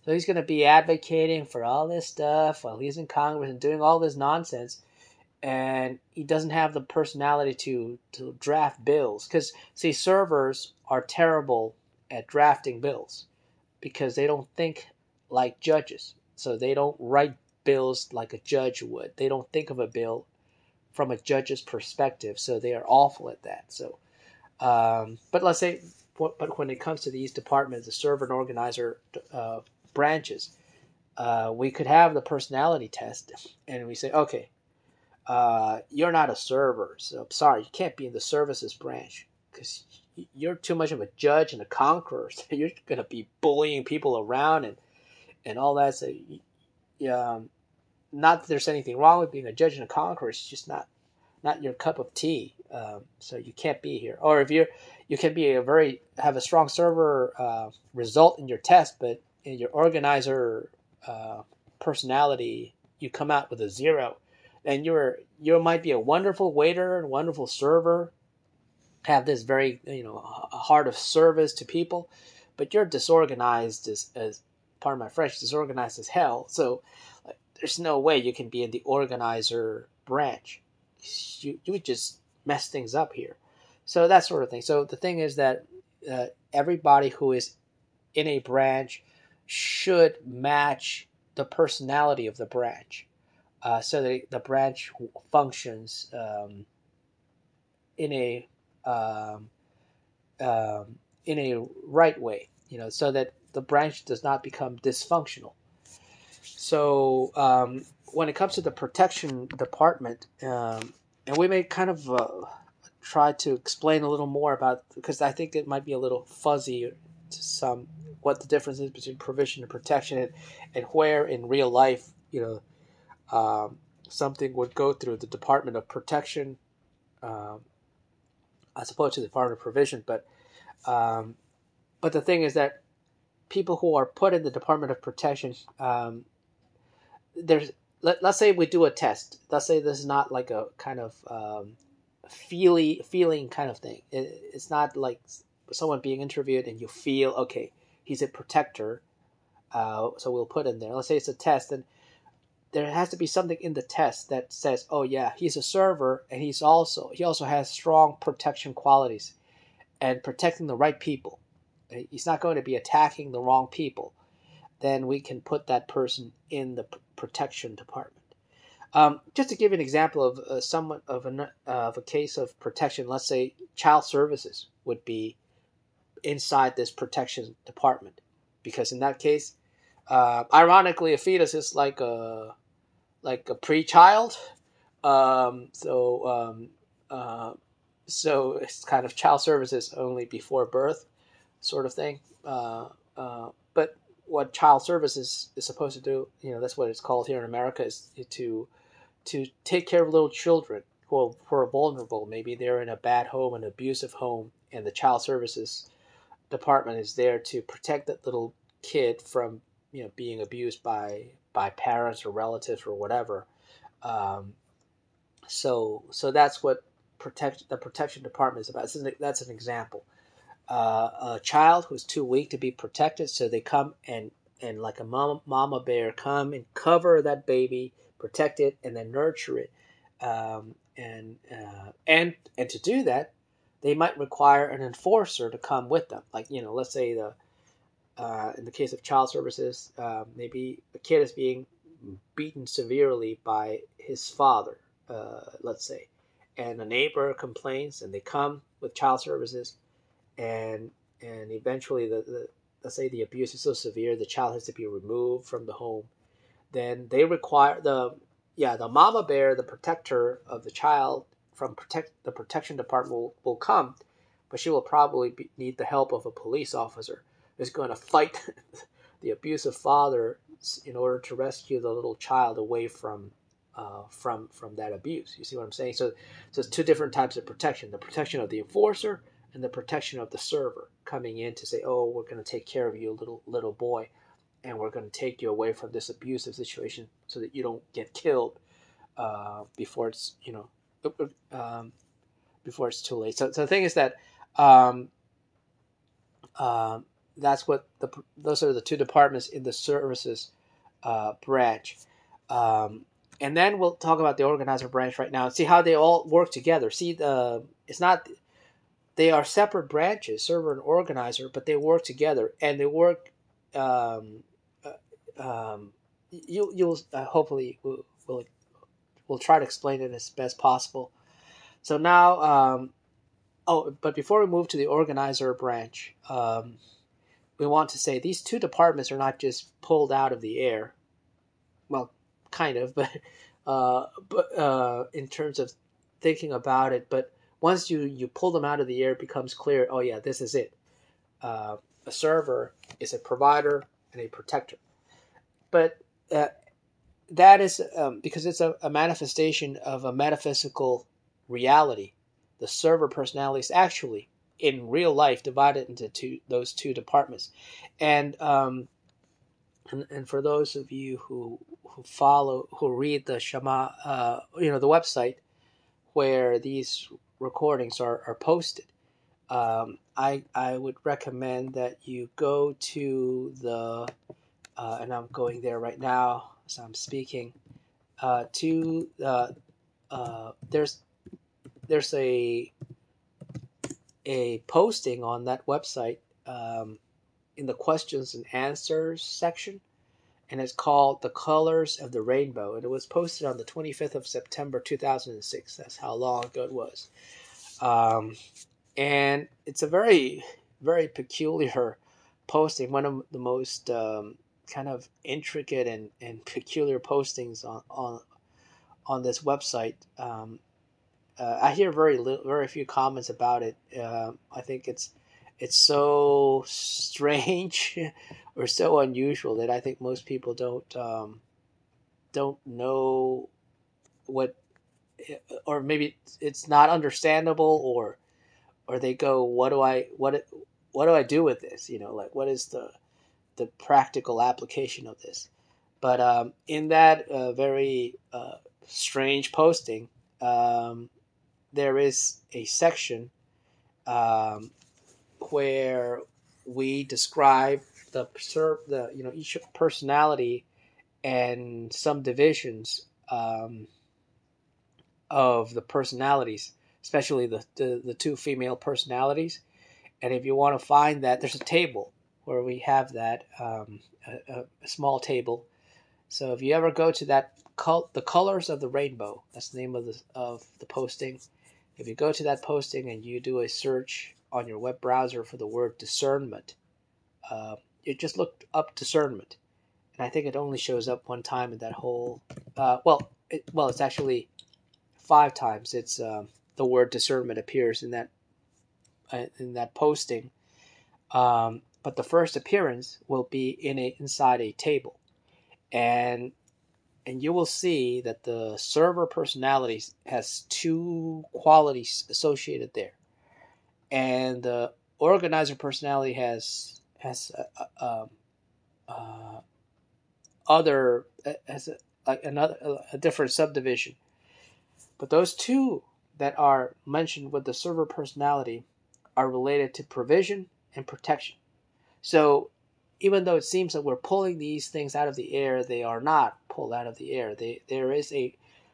Speaker 1: So he's going to be advocating for all this stuff while he's in Congress and doing all this nonsense, and he doesn't have the personality to to draft bills. Because see, servers are terrible at drafting bills because they don't think like judges. So they don't write bills like a judge would. They don't think of a bill from a judge's perspective. So they are awful at that. So, um, but let's say, but when it comes to these departments, the server and organizer uh, branches, uh, we could have the personality test, and we say, okay, uh, you're not a server, so I'm sorry, you can't be in the services branch because you're too much of a judge and a conqueror. So you're going to be bullying people around and, and all that. So, um, not that there's anything wrong with being a judge and a conqueror. It's just not not your cup of tea. Um, so you can't be here. Or if you're, you can be a very have a strong server uh, result in your test, but in your organizer uh, personality, you come out with a zero. And you're you might be a wonderful waiter and wonderful server, have this very you know heart of service to people, but you're disorganized as, as pardon my French, disorganized as hell. So like, there's no way you can be in the organizer branch. You you would just mess things up here. So that sort of thing. So the thing is that uh, everybody who is in a branch should match the personality of the branch. Uh, so that the branch functions um, in a um, um, in a right way, you know, so that the branch does not become dysfunctional. So um, when it comes to the protection department, um, and we may kind of uh, try to explain a little more about, because I think it might be a little fuzzy to some, what the difference is between provision and protection, and, and where in real life, you know, um, something would go through the Department of Protection um, as opposed to the Department of Provision. But um, but the thing is that people who are put in the Department of Protection, um, there's let, let's say we do a test. Let's say this is not like a kind of um, feely feeling kind of thing. It, it's not like someone being interviewed and you feel okay, he's a protector. Uh, so we'll put in there. Let's say it's a test, and there has to be something in the test that says, oh yeah, he's a server, and he's also he also has strong protection qualities and protecting the right people. He's not going to be attacking the wrong people. Then we can put that person in the protection department. Um, just to give an example of uh, somewhat of a uh, of a case of protection, let's say child services would be inside this protection department, because in that case, uh, ironically, a fetus is like a like a pre-child, um, so um, uh, so it's kind of child services only before birth, sort of thing. Uh, uh, but what child services is supposed to do, you know, that's what it's called here in America, is to to take care of little children who are, who are vulnerable. Maybe they're in a bad home, an abusive home, and the child services department is there to protect that little kid from you know being abused by by parents or relatives or whatever. Um, so so that's what protect the protection department is about. That's an, that's an example. Uh, a child who's too weak to be protected, so they come and and like a mama, mama bear come and cover that baby, protect it, and then nurture it. Um, and uh, and and to do that, they might require an enforcer to come with them. Like you know, let's say the uh, in the case of child services, uh, maybe a kid is being beaten severely by his father, uh, let's say, and a neighbor complains, and they come with child services, and and eventually the, the let's say the abuse is so severe the child has to be removed from the home. Then they require the yeah the mama bear, the protector of the child from protect the protection department will, will come, but she will probably be, need the help of a police officer who's going to fight the abusive father in order to rescue the little child away from uh, from from that abuse. You see what I'm saying? So, so it's two different types of protection: the protection of the enforcer and the protection of the server coming in to say, "Oh, we're going to take care of you, little little boy, and we're going to take you away from this abusive situation so that you don't get killed uh, before it's you know um, before it's too late." So, so the thing is that um, um, that's what the those are the two departments in the services uh, branch. Um, and then we'll talk about the organizer branch right now and see how they all work together. See, the it's not they are separate branches, server and organizer, but they work together and they work. Um, uh, um, you you'll uh, hopefully will will we'll try to explain it as best possible. So now, um, oh, but before we move to the organizer branch, um, we want to say these two departments are not just pulled out of the air. Well, kind of, but uh, but uh, in terms of thinking about it, but once you you pull them out of the air, it becomes clear. Oh yeah, this is it. Uh, a server is a provider and a protector, but uh, that is um, because it's a, a manifestation of a metaphysical reality. The server personality is actually in real life divided into two those two departments, and um, and, and for those of you who who follow who read the Shama, uh, you know the website where these recordings are are posted, um, I I would recommend that you go to the uh, and I'm going there right now as I'm speaking uh, to uh, uh, there's there's a a posting on that website um, in the questions and answers section, and it's called "The Colors of the Rainbow," and it was posted on the twenty-fifth of September two thousand six. That's how long ago it was, um, and it's a very very peculiar posting. One of the most um, kind of intricate and, and peculiar postings on on on this website. Um, uh, I hear very little, very few comments about it. Uh, I think it's it's so strange or so unusual that I think most people don't um, don't know what, or maybe it's not understandable, or or they go, what do I what what do I do with this? You know, like what is the the practical application of this? But um, in that uh, very uh, strange posting, um, there is a section um, where we describe the the you know each personality and some divisions um, of the personalities, especially the, the the two female personalities. And if you want to find that, there's a table where we have that um, a, a small table. So if you ever go to that col- the colors of the rainbow, that's the name of the of the posting. If you go to that posting and you do a search on your web browser for the word discernment, uh, you just look up discernment, and I think it only shows up one time in that whole. Uh, well, it, well, it's actually five times. It's um, the word discernment appears in that uh, in that posting, um, but the first appearance will be in a inside a table, and and you will see that the server personality has two qualities associated there, and the organizer personality has has uh, uh, um, uh, other has a, like another a different subdivision. But those two that are mentioned with the server personality are related to provision and protection. So even though it seems that we're pulling these things out of the air, they are not pulled out of the air. They, there is a,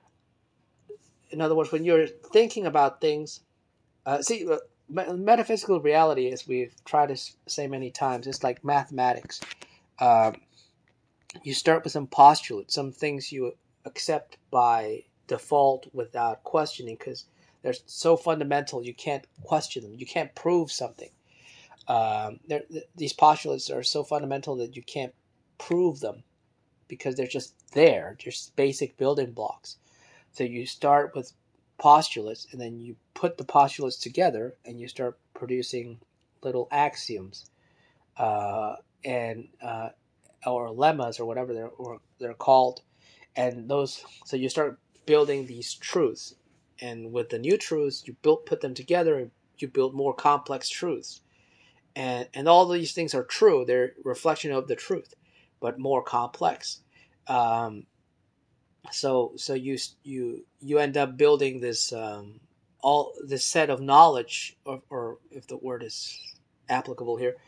Speaker 1: in other words, when you're thinking about things, uh, see, uh, metaphysical reality, as we've tried to say many times, is like mathematics. Um, you start with some postulates, some things you accept by default without questioning because they're so fundamental you can't question them. You can't prove something. Um, these postulates are so fundamental that you can't prove them because they're just there, just basic building blocks. So you start with postulates and then you put the postulates together and you start producing little axioms uh, and uh, or lemmas or whatever they're or they're called, and those so you start building these truths, and with the new truths you build put them together and you build more complex truths, and and all these things are true. They're reflection of the truth, but more complex. Um, so so you you you end up building this um, all this set of knowledge, or, or if the word is applicable here,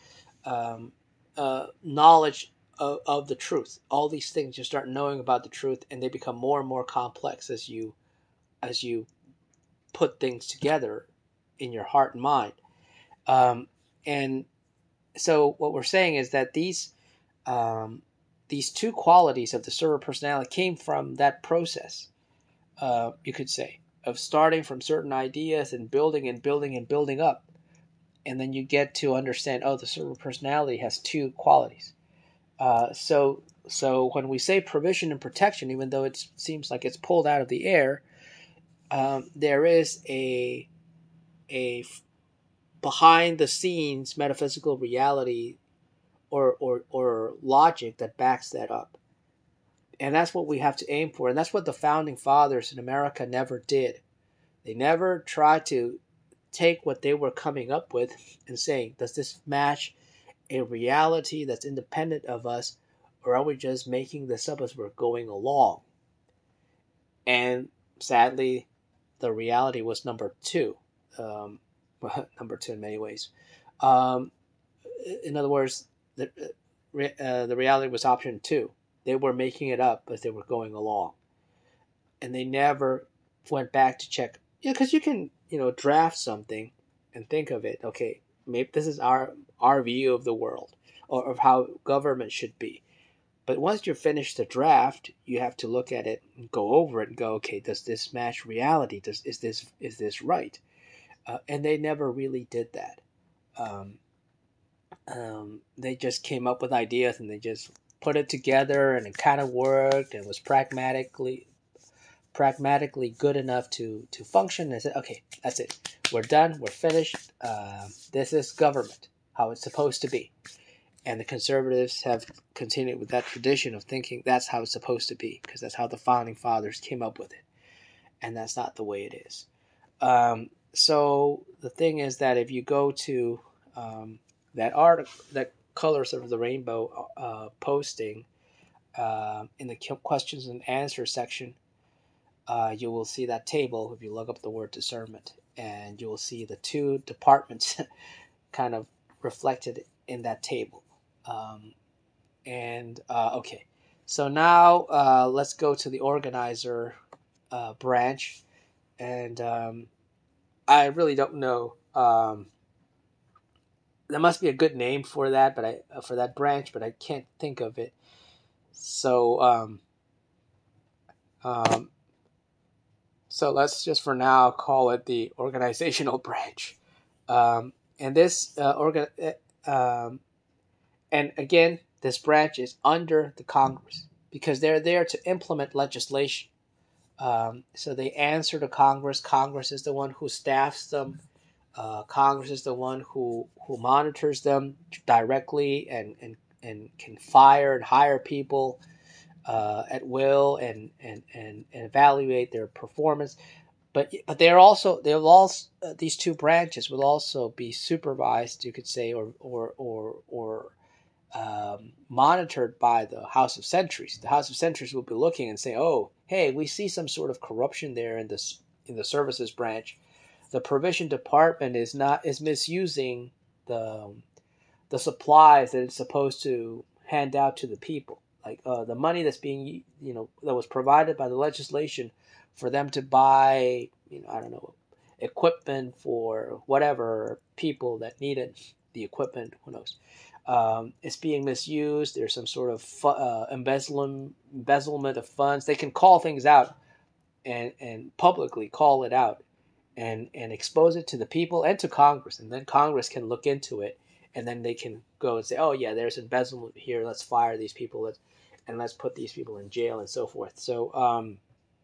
Speaker 1: um, uh, knowledge of, of the truth. All these things you start knowing about the truth, and they become more and more complex as you as you put things together in your heart and mind. Um, and so what we're saying is that these um, these two qualities of the server personality came from that process. Uh, you could say of starting from certain ideas and building and building and building up, and then you get to understand. Oh, the server personality has two qualities. Uh, so so when we say provision and protection, even though it seems like it's pulled out of the air, um, there is a a behind the scenes metaphysical reality or, or or logic that backs that up. And that's what we have to aim for. And that's what the founding fathers in America never did. They never tried to take what they were coming up with and saying, does this match a reality that's independent of us, or are we just making this up as we're going along? And sadly, the reality was number two. Um, number two in many ways. Um, in other words, the, uh, the reality was option two. They were making it up as they were going along. And they never went back to check. Yeah, because you can, you know, draft something and think of it. Okay, maybe this is our our view of the world or of how government should be. But once you're finished the draft, you have to look at it and go over it and go, okay, does this match reality? Does is this is this right? Uh, and they never really did that. Um, um, they just came up with ideas and they just put it together, and it kind of worked and was pragmatically pragmatically good enough to to function. And said, okay, that's it. We're done. We're finished. Uh, this is government, how it's supposed to be. And the conservatives have continued with that tradition of thinking that's how it's supposed to be, because that's how the founding fathers came up with it. And that's not the way it is. Um, so the thing is that if you go to um, that article, that Colors of the Rainbow uh, posting uh, in the questions and answers section, uh, you will see that table if you look up the word discernment, and you will see the two departments kind of reflected in that table. Um, and uh, okay, so now uh, let's go to the organizer uh, branch, and um, I really don't know. Um, there must be a good name for that, but I uh, for that branch, but I can't think of it. So, um, um, so let's just for now call it the organizational branch. Um, and this uh, organ, uh, um, and again, this branch is under the Congress because they're there to implement legislation. Um, so they answer to Congress. Congress is the one who staffs them. Uh, Congress is the one who, who monitors them directly and, and, and can fire and hire people uh, at will and, and, and, and evaluate their performance. But but they're also they'll also uh, these two branches will also be supervised, you could say, or or or or um, monitored by the House of Centuries. The House of Centuries will be looking and say, "Oh, hey, we see some sort of corruption there in this in the services branch. The provision department is not is misusing the the supplies that it's supposed to hand out to the people, like uh, the money that's being you know that was provided by the legislation for them to buy, you know, I don't know, equipment for whatever people that needed the equipment. Who knows? Um, it's being misused. There's some sort of fu- uh, embezzlement, embezzlement of funds. They can call things out and, and publicly call it out and, and expose it to the people and to Congress. And then Congress can look into it, and then they can go and say, oh, yeah, there's embezzlement here. Let's fire these people. Let's, and let's put these people in jail and so forth. So um,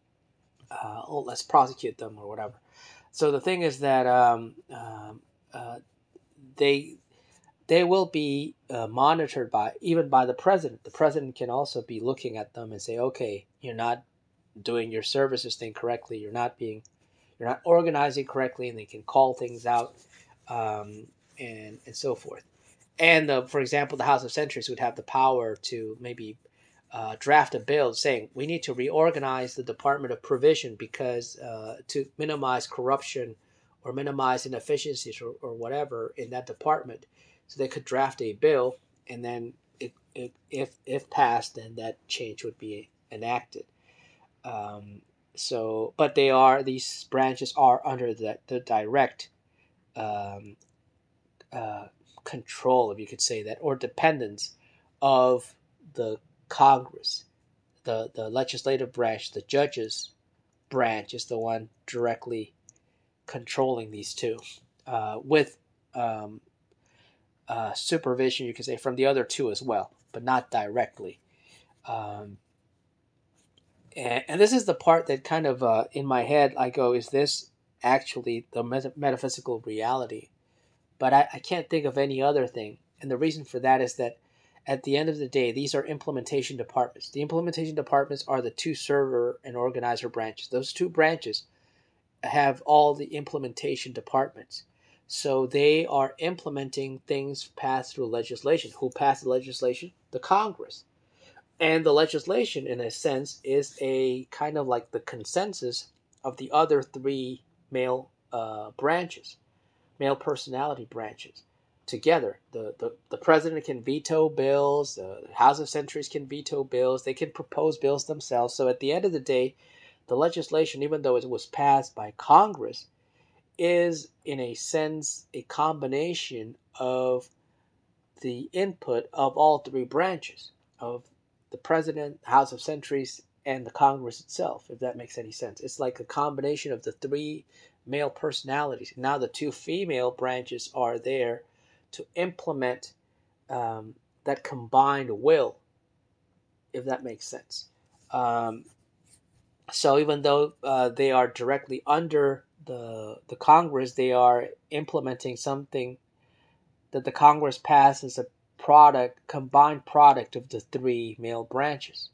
Speaker 1: uh, oh, let's prosecute them or whatever. So the thing is that um, um, uh, they they will be uh, monitored by even by the president. The president can also be looking at them and say, okay, you're not doing your services thing correctly. You're not being, you're not organizing correctly, and they can call things out um, and and so forth. And the, for example, the House of Centuries would have the power to maybe uh, draft a bill saying we need to reorganize the Department of Provision because uh, to minimize corruption or minimize inefficiencies or, or whatever in that department. So they could draft a bill, and then it, it, if if passed, then that change would be enacted. Um, so, but they are these branches are under the the direct um, uh, control, if you could say that, or dependence of the Congress. The the legislative branch, the judges branch, is the one directly controlling these two, uh, with um, uh, supervision, you could say, from the other two as well, but not directly. Um, and, and this is the part that kind of uh, in my head I go, is this actually the met- metaphysical reality? But I, I can't think of any other thing. And the reason for that is that at the end of the day, these are implementation departments. The implementation departments are the two server and organizer branches. Those two branches have all the implementation departments. So they are implementing things passed through legislation. Who passed the legislation? The Congress. And the legislation, in a sense, is a kind of like the consensus of the other three male uh, branches, male personality branches together. The, the, the president can veto bills, the House of Centuries can veto bills, they can propose bills themselves. So at the end of the day, the legislation, even though it was passed by Congress, is in a sense a combination of the input of all three branches of the president, House of Centuries, and the Congress itself, if that makes any sense. It's like a combination of the three male personalities. Now the two female branches are there to implement um, that combined will, if that makes sense. Um, so even though uh, they are directly under the the Congress, they are implementing something that the Congress passed as a product, combined product of the three male branches.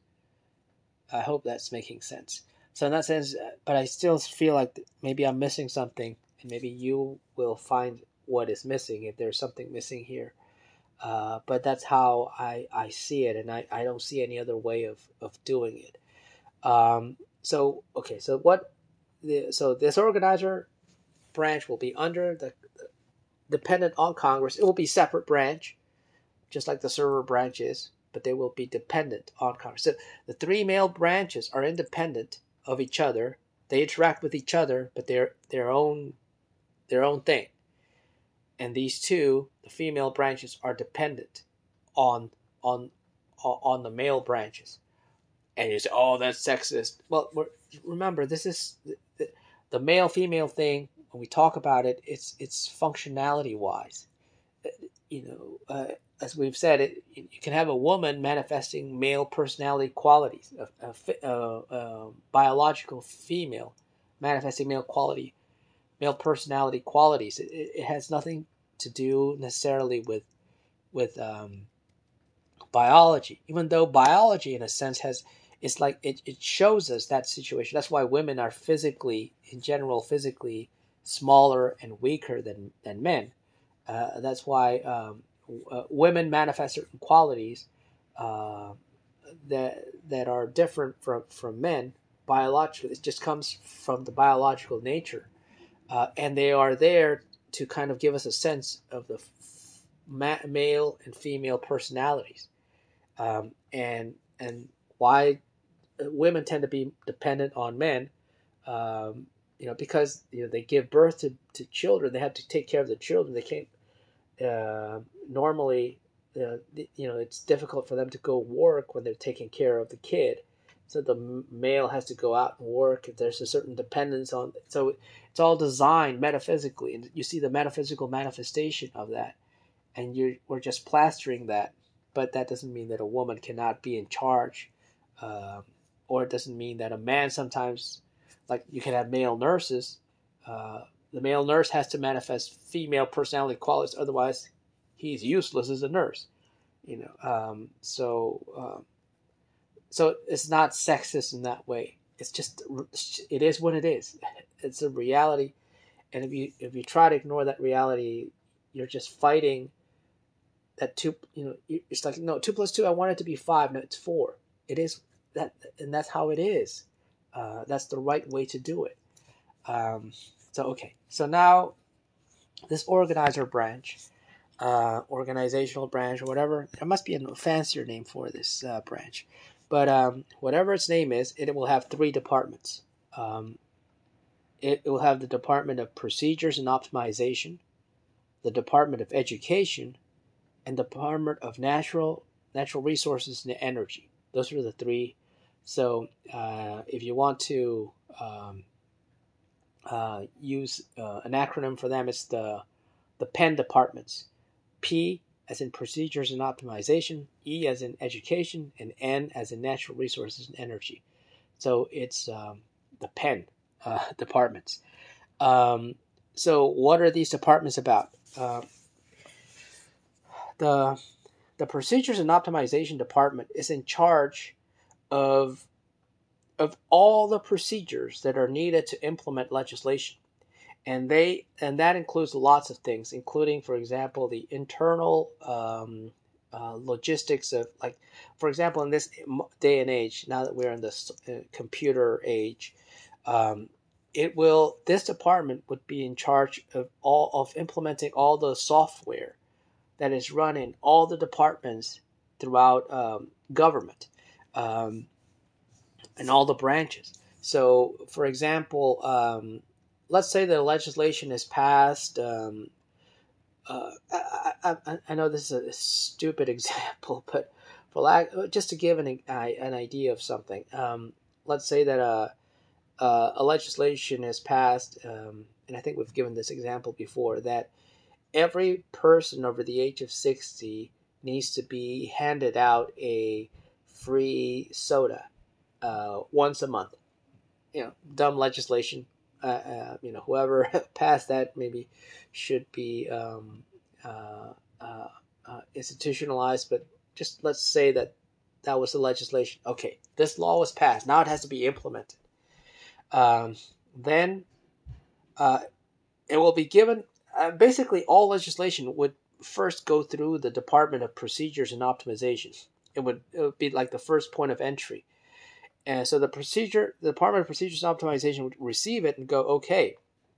Speaker 1: I hope that's making sense. So in that sense, but I still feel like maybe I'm missing something, and maybe you will find what is missing if there's something missing here. Uh, but that's how I, I see it, and I, I don't see any other way of, of doing it. Um, so okay, so what? The, so this organizer branch will be under the, the dependent on Congress. It will be separate branch, just like the server branch is, but they will be dependent on Congress. So the three male branches are independent of each other. They interact with each other, but they're their own their own thing. And these two, the female branches, are dependent on on on the male branches. And you say, "Oh, that's sexist." Well, remember, this is the, the male female thing. When we talk about it, it's it's functionality wise. You know, uh, as we've said, it you can have a woman manifesting male personality qualities, a, a, a, a biological female manifesting male quality, male personality qualities. It, it has nothing to do necessarily with with um, biology, even though biology, in a sense, has it's like it, it shows us that situation. That's why women are physically, in general, physically smaller and weaker than than men. Uh, that's why um, uh, women manifest certain qualities uh, that that are different from from men biologically. It just comes from the biological nature, uh, and they are there to kind of give us a sense of the f- ma- male and female personalities, um, and and why women tend to be dependent on men. Um, you know, because you know they give birth to, to children, they have to take care of the children. They can't uh, normally, uh, you know, it's difficult for them to go work when they're taking care of the kid. So the male has to go out and work. There's a certain dependence on. So it's all designed metaphysically, and you see the metaphysical manifestation of that. And you we're just plastering that, but that doesn't mean that a woman cannot be in charge, um, or it doesn't mean that a man sometimes, like you can have male nurses. Uh, the male nurse has to manifest female personality qualities, otherwise, he's useless as a nurse. You know, um, so um, so it's not sexist in that way. It's just it is what it is. It's a reality, and if you if you try to ignore that reality, you're just fighting that two, you know, it's like, no, two plus two, I want it to be five. No, it's four. It is that, and that's how it is. Uh, that's the right way to do it. Um, so, okay. So now this organizer branch, uh, organizational branch or whatever. There must be a fancier name for this uh, branch. But um, whatever its name is, it will have three departments. Um, it, it will have the Department of Procedures and Optimization, the Department of Education, and the Department of Natural Natural Resources and Energy. Those are the three. So uh, if you want to um, uh, use uh, an acronym for them, it's the the Penn departments. P as in procedures and optimization, E as in education, and N as in natural resources and energy. So it's um, the Penn uh, departments. Um, so what are these departments about? Uh, the the procedures and optimization department is in charge of of all the procedures that are needed to implement legislation. And they and that includes lots of things, including, for example, the internal um, uh, logistics of, like, for example, in this day and age, now that we're in this uh, computer age, um, it will this department would be in charge of all of implementing all the software that is run in all the departments throughout um, government. Um, in all the branches. So, for example, um, let's say the legislation is passed. Um, uh, I, I, I know this is a stupid example, but for lack, just to give an an idea of something, um, let's say that a a, a legislation is passed, um, and I think we've given this example before, that every person over the age of sixty needs to be handed out a free soda uh, once a month. You know, dumb legislation. Uh, uh, you know, whoever passed that maybe should be um, uh, uh, uh, institutionalized. But just let's say that that was the legislation. Okay, this law was passed. Now it has to be implemented. Um, then uh, it will be given. Uh, basically, all legislation would first go through the Department of Procedures and Optimization. It would it would be like the first point of entry. And so the procedure, the Department of Procedures and Optimization would receive it and go, okay.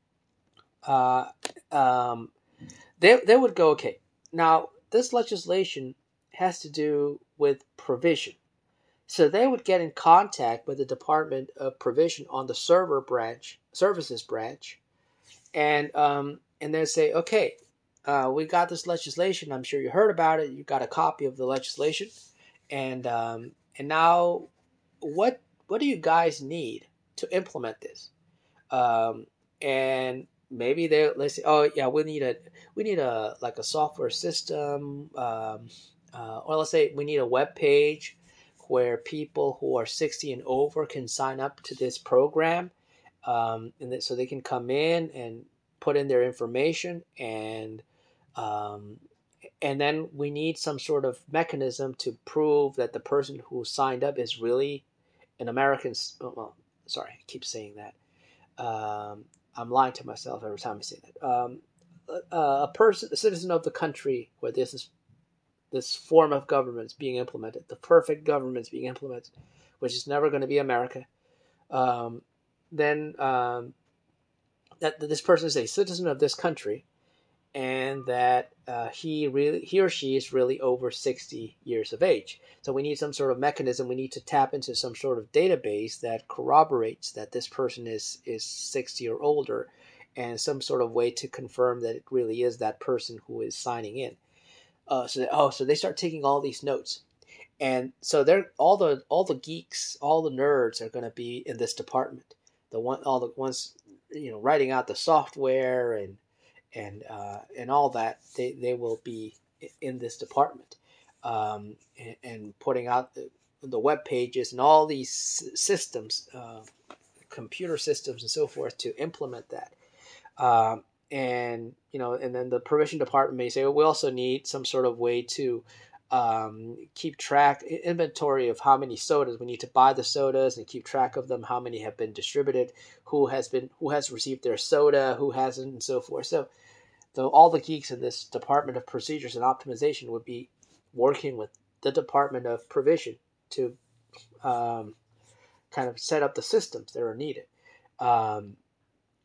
Speaker 1: Uh, um, they they would go, okay. Now this legislation has to do with provision, so they would get in contact with the Department of Provision on the server branch, services branch, and um, and they say, okay, uh, we got this legislation. I'm sure you heard about it. You got a copy of the legislation, and um, and now what what do you guys need to implement this? Um, and maybe they let's say, oh yeah, we need a we need a like a software system, um, uh, or let's say we need a web page where people who are sixty and over can sign up to this program, um, and that, so they can come in and put in their information, and um, and then we need some sort of mechanism to prove that the person who signed up is really an American. Well, sorry, I keep saying that. Um, I'm lying to myself every time I say that. Um, a, a person, a citizen of the country where this is this form of government is being implemented, the perfect government is being implemented, which is never going to be America. Um, then um, that, that this person is a citizen of this country, and that uh, he really he or she is really over sixty years of age. So we need some sort of mechanism. We need to tap into some sort of database that corroborates that this person is is sixty or older, and some sort of way to confirm that it really is that person who is signing in. Uh, so that, oh, so they start taking all these notes, and so they're all the all the geeks, all the nerds are going to be in this department. The one, all the ones, you know, writing out the software and and uh, and all that, they, they will be in this department, um, and, and putting out the, the web pages and all these systems, uh, computer systems and so forth to implement that. Um, and you know, and then the provision department may say, well, we also need some sort of way to um, keep track inventory of how many sodas we need to buy the sodas and keep track of them, how many have been distributed, who has been who has received their soda, who hasn't, and so forth. So so all the geeks in this Department of Procedures and Optimization would be working with the Department of Provision to um, kind of set up the systems that are needed. Um,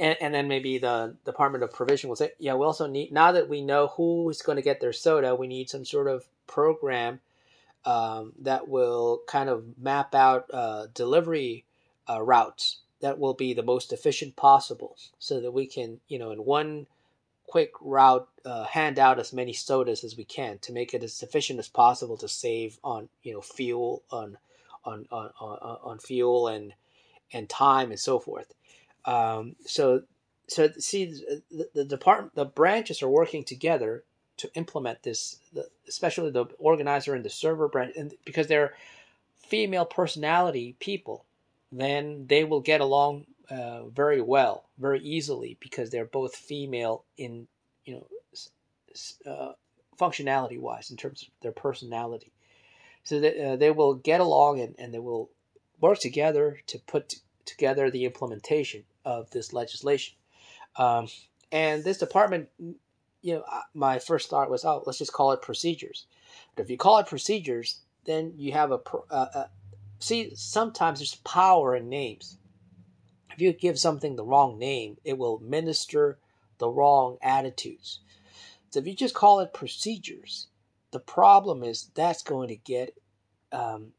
Speaker 1: and, and then maybe the Department of Provision will say, yeah, we also need, now that we know who's going to get their soda, we need some sort of program um, that will kind of map out uh, delivery uh, routes that will be the most efficient possible, so that we can, you know, in one quick route, uh, hand out as many sodas as we can to make it as efficient as possible to save on, you know, fuel, on on on on, on fuel and and time and so forth. Um, so so see, the, the department, the branches are working together to implement this, especially the organizer and the server branch, and because they're female personality people, then they will get along uh, very well, very easily, because they're both female in, you know, uh, functionality wise in terms of their personality. So that uh, they will get along, and, and they will work together to put t- together the implementation of this legislation. Um, and this department, you know, my first thought was, oh, let's just call it procedures. But if you call it procedures, then you have a, uh, uh, see, sometimes there's power in names. If you give something the wrong name, it will minister the wrong attitudes. So if you just call it procedures, the problem is that's going to get, um,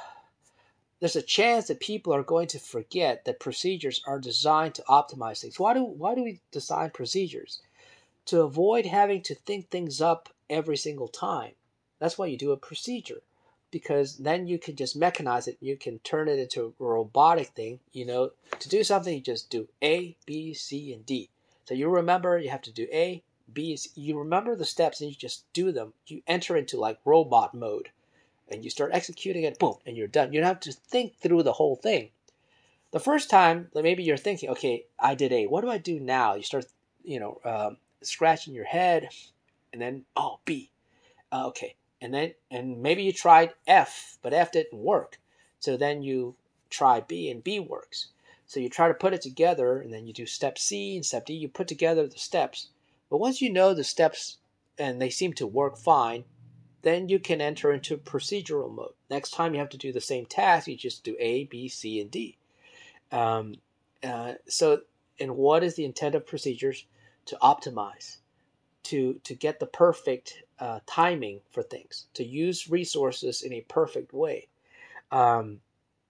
Speaker 1: there's a chance that people are going to forget that procedures are designed to optimize things. Why do why do we design procedures? To avoid having to think things up every single time. That's why you do a procedure, because then you can just mechanize it. You can turn it into a robotic thing. You know, to do something, you just do A, B, C, and D. So you remember you have to do A, B, C. You remember the steps and you just do them. You enter into like robot mode and you start executing it, boom, and you're done. You don't have to think through the whole thing. The first time, maybe you're thinking, okay, I did A. What do I do now? You start, you know, um, scratching your head, and then, oh, B. Uh, okay. And then, and maybe you tried F, but F didn't work. So then you try B, and B works. So you try to put it together, and then you do step C and step D. You put together the steps. But once you know the steps and they seem to work fine, then you can enter into procedural mode. Next time you have to do the same task, you just do A, B, C, and D. Um, uh, so, and what is the intent of procedures? To optimize, to to get the perfect uh, timing for things, to use resources in a perfect way. Um,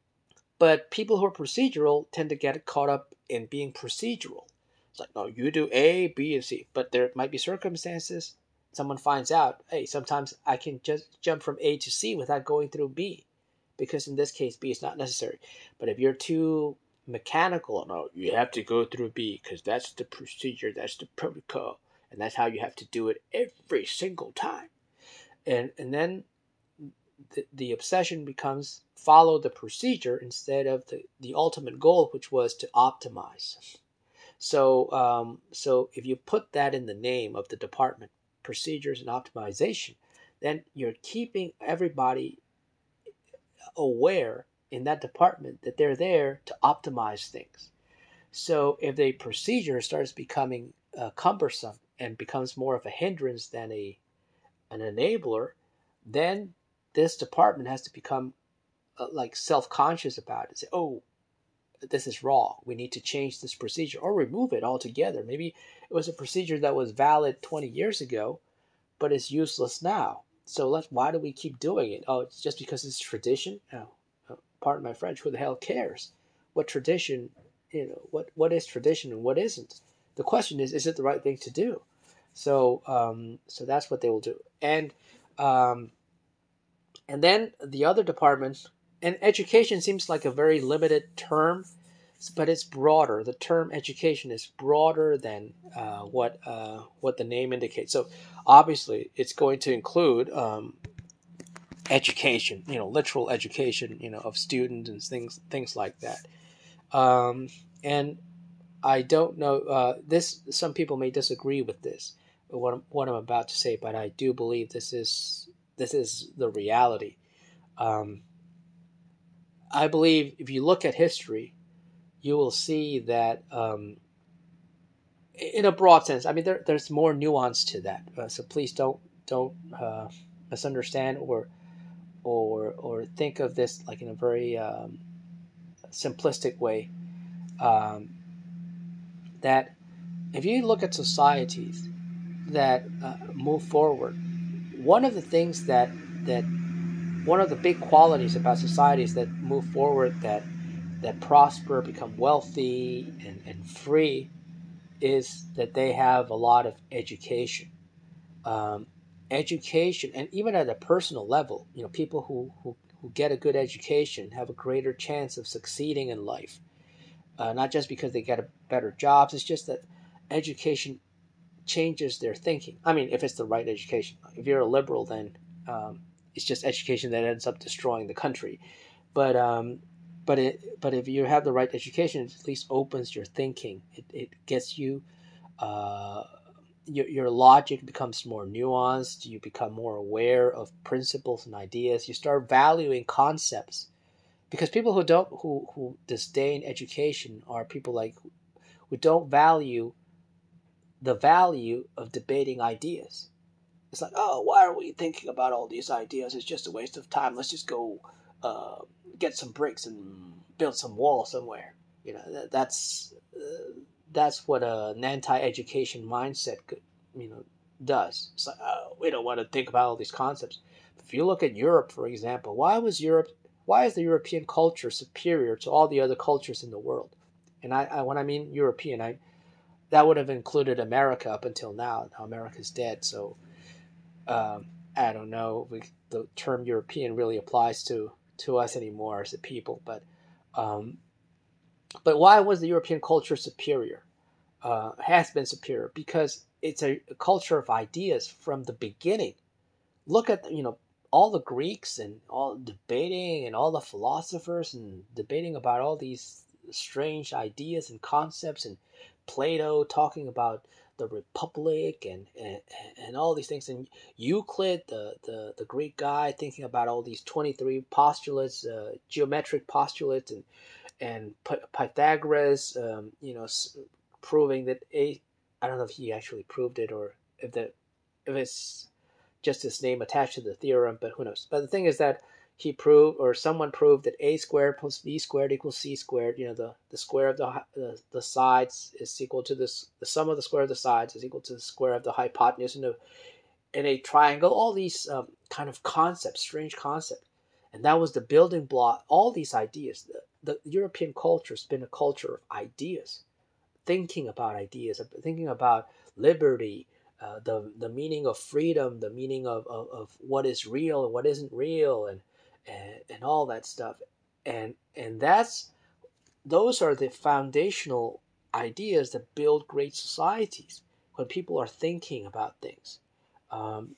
Speaker 1: but people who are procedural tend to get caught up in being procedural. It's like, no, you do A, B, and C. But there might be circumstances. Someone finds out, hey, sometimes I can just jump from A to C without going through B, because in this case, B is not necessary. But if you're too mechanical, no, you have to go through B because that's the procedure, that's the protocol, and that's how you have to do it every single time. And and then the, the obsession becomes follow the procedure instead of the, the ultimate goal, which was to optimize. So, um, so if you put that in the name of the department, procedures and optimization, then you're keeping everybody aware in that department that they're there to optimize things. So if the procedure starts becoming uh, cumbersome and becomes more of a hindrance than a an enabler, then this department has to become uh, like self-conscious about it. Say, oh, this is wrong. We need to change this procedure or remove it altogether. Maybe it was a procedure that was valid twenty years ago, but it's useless now. So let's. Why do we keep doing it? Oh, it's just because it's tradition. Oh, oh, pardon my French. Who the hell cares? What tradition? You know what? What is tradition and what isn't? The question is: is it the right thing to do? So, um, so that's what they will do. And, um, and then the other department, and education seems like a very limited term, but it's broader. The term education is broader than uh, what uh, what the name indicates. So obviously, it's going to include um, education, you know, literal education, you know, of students and things things like that. Um, and I don't know uh, this. Some people may disagree with this, what I'm, what I'm about to say, but I do believe this is this is the reality. Um, I believe if you look at history, you will see that um, in a broad sense. I mean, there, there's more nuance to that. Uh, so please don't don't uh, misunderstand or or or think of this like in a very um, simplistic way. Um, that if you look at societies that uh, move forward, one of the things that that one of the big qualities about societies that move forward, that that prosper, become wealthy and, and free, is that they have a lot of education. Um, education, and even at a personal level, you know, people who, who, who get a good education have a greater chance of succeeding in life. Uh, not just because they get a better jobs, it's just that education changes their thinking. I mean, if it's the right education. If you're a liberal, then um, it's just education that ends up destroying the country. But um, but it but if you have the right education, it at least opens your thinking. It, it gets you. Uh, your, your logic becomes more nuanced. You become more aware of principles and ideas. You start valuing concepts, because people who don't who who disdain education are people like who don't value the value of debating ideas. It's like, oh, why are we thinking about all these ideas? It's just a waste of time. Let's just go uh, get some bricks and build some wall somewhere. You know, that, that's uh, that's what a, an anti-education mindset, you know, does. It's like, oh, we don't want to think about all these concepts. If you look at Europe, for example, why was Europe? Why is the European culture superior to all the other cultures in the world? And I, I when I mean European, I that would have included America up until now. Now America's dead, so um, I don't know if we, the term European really applies to to us anymore as a people. But um, but why was the European culture superior? Uh, has been superior because it's a, a culture of ideas from the beginning. Look at, you know, all the Greeks and all debating, and all the philosophers and debating about all these strange ideas and concepts, and Plato talking about the Republic, and and, and all these things, and Euclid, the, the, the Greek guy, thinking about all these twenty-three postulates, uh, geometric postulates, and and Pythagoras, um, you know, proving that a I don't know if he actually proved it, or if that if it's just his name attached to the theorem, but who knows. But the thing is that he proved, or someone proved, that a squared plus b squared equals c squared. You know, the, the square of the, the the sides is equal to this. The sum of the square of the sides is equal to the square of the hypotenuse in a in a triangle. All these um, kind of concepts, strange concepts, and that was the building block. All these ideas. The, the European culture has been a culture of ideas, thinking about ideas, thinking about liberty, uh, the the meaning of freedom, the meaning of, of, of what is real and what isn't real, and, and and all that stuff, and and that's those are the foundational ideas that build great societies, when people are thinking about things, um,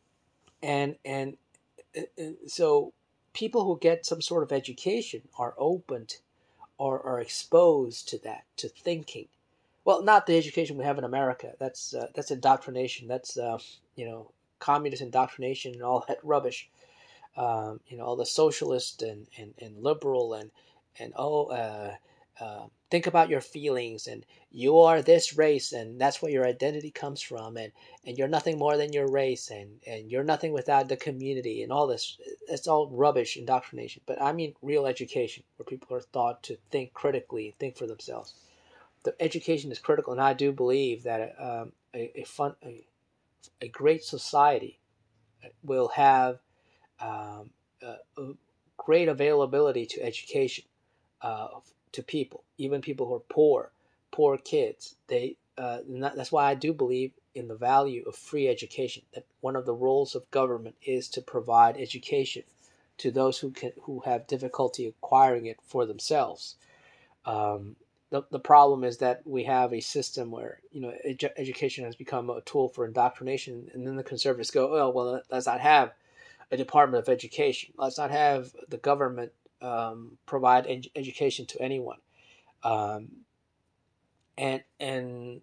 Speaker 1: and and uh, so people who get some sort of education are open to, or are exposed to that, to thinking. Well, not the education we have in America. That's uh, that's indoctrination. That's uh, you know, communist indoctrination and all that rubbish. Um, you know, all the socialist and, and, and liberal, and and oh, uh, uh, think about your feelings, and you are this race, and that's where your identity comes from, and, and you're nothing more than your race, and, and you're nothing without the community, and all this. It's all rubbish indoctrination. But I mean real education, where people are taught to think critically, think for themselves. The education is critical, and I do believe that um, a, a fun, a, a great society will have um, a, a great availability to education, uh, to people, even people who are poor, poor kids. They uh, that's why I do believe in the value of free education. That one of the roles of government is to provide education to those who can who have difficulty acquiring it for themselves. Um, the, the problem is that we have a system where, you know, edu- education has become a tool for indoctrination, and then the conservatives go, oh well, let's not have a Department of Education. Let's not have the government um, provide ed- education to anyone. Um, and and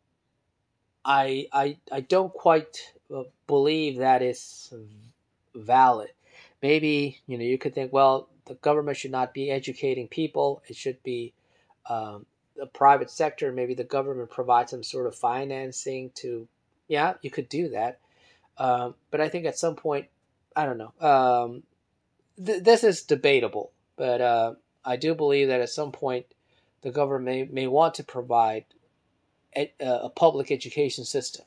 Speaker 1: I I I don't quite uh, believe that is valid. Maybe, you know, you could think, well, the government should not be educating people. It should be um, the private sector. Maybe the government provides some sort of financing to. Yeah, you could do that. Um, but I think at some point, I don't know. Um, th- this is debatable, but uh, I do believe that at some point the government may, may want to provide ed, uh, a public education system.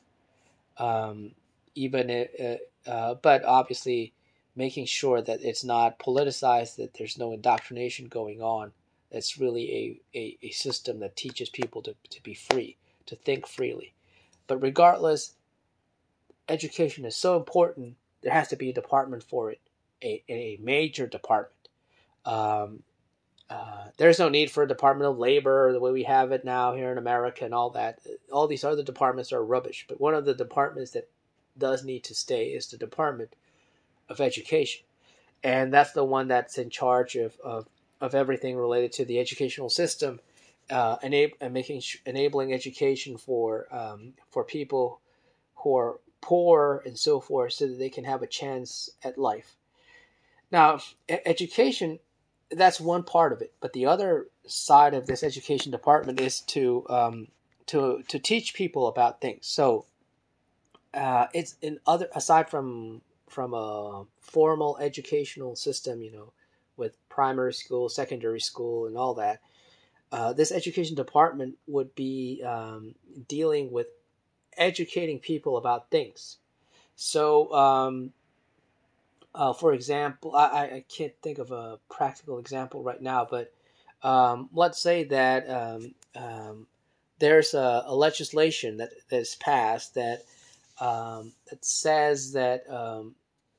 Speaker 1: Um, even it, uh, uh, but obviously making sure that it's not politicized, that there's no indoctrination going on. It's really a, a, a system that teaches people to, to be free, to think freely. But regardless, education is so important, there has to be a department for it, a, a major department. Um, uh, there's no need for a Department of Labor the way we have it now here in America and all that. All these other departments are rubbish. But one of the departments that does need to stay is the Department of Education. And that's the one that's in charge of, of, of everything related to the educational system, uh, enab- and making sh- enabling education for um, for people who are poor and so forth, so that they can have a chance at life. Now, e- education, that's one part of it, but the other side of this education department is to um, to to teach people about things. So uh, it's in other aside from from a formal educational system, you know, with primary school, secondary school, and all that. Uh, this education department would be um, dealing with educating people about things. So, um, uh, for example, I, I can't think of a practical example right now, but um, let's say that um, um, there's a, a legislation that that's passed that um, that says that um,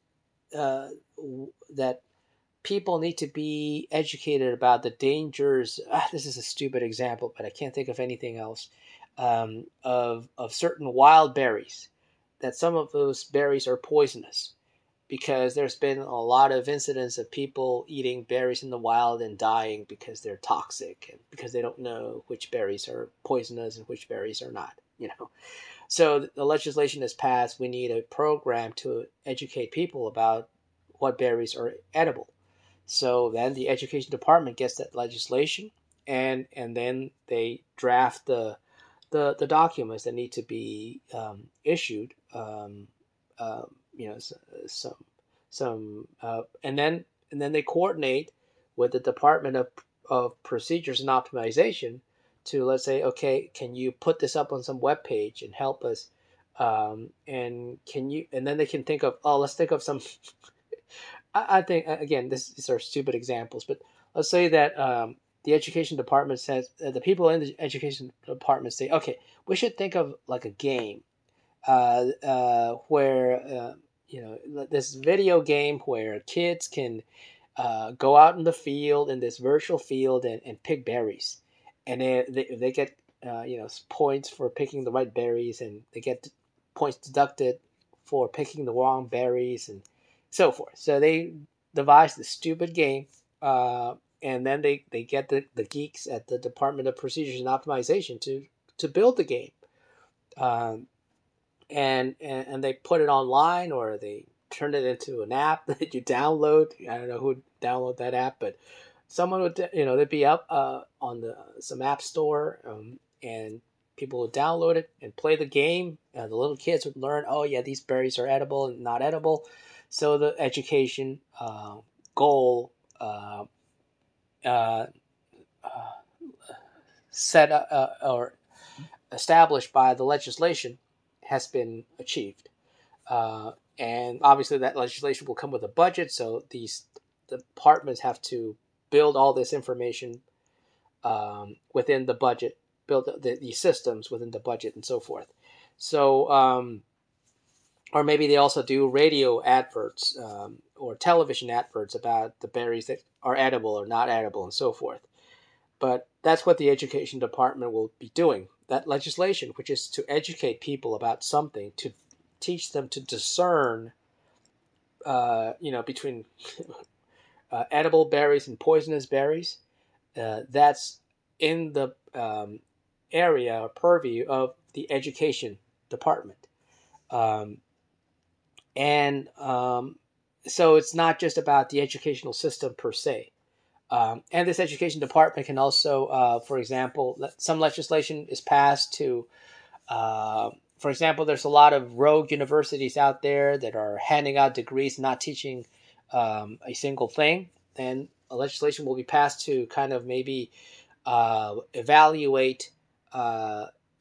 Speaker 1: uh, that people need to be educated about the dangers. Ah, this is a stupid example, but I can't think of anything else. Um, of of certain wild berries, that some of those berries are poisonous, because there's been a lot of incidents of people eating berries in the wild and dying because they're toxic and because they don't know which berries are poisonous and which berries are not. You know, so the legislation is passed. We need a program to educate people about what berries are edible. So then the education department gets that legislation, and and then they draft the the, the documents that need to be um, issued. Um, uh, you know, some some uh, and then and then they coordinate with the Department of of Procedures and Optimization to, let's say, okay, can you put this up on some web page and help us? Um, and can you? And then they can think of, oh, let's think of some. I, I think again, this, these are stupid examples, but let's say that um, the education department says uh, the people in the education department say, okay, we should think of like a game uh, uh, where uh, you know, this video game where kids can uh, go out in the field, in this virtual field, and, and pick berries, and they they, they get uh, you know, points for picking the right berries, and they get points deducted for picking the wrong berries, and so forth. So they devised this stupid game, uh, and then they, they get the, the geeks at the Department of Procedures and Optimization to to build the game. Um, and, and and they put it online, or they turn it into an app that you download. I don't know who would download that app, but someone would, you know, they'd be up uh, on the some app store, um, and people would download it and play the game. Uh, the little kids would learn, oh yeah, these berries are edible and not edible. So the education uh, goal uh, uh, uh, set uh, or established by the legislation has been achieved. Uh, and obviously, that legislation will come with a budget, so these departments have to build all this information um, within the budget, build the, the systems within the budget, and so forth. So, um, or maybe they also do radio adverts um, or television adverts about the berries that are edible or not edible, and so forth. But that's what the education department will be doing. That legislation, which is to educate people about something, to teach them to discern, uh, you know, between uh, edible berries and poisonous berries. Uh, that's in the um, area or purview of the education department. Um, and um, so it's not just about the educational system per se. Um, and this education department can also, uh, for example, some legislation is passed to, uh, for example, there's a lot of rogue universities out there that are handing out degrees, not teaching um, a single thing. And a legislation will be passed to kind of maybe uh, evaluate uh,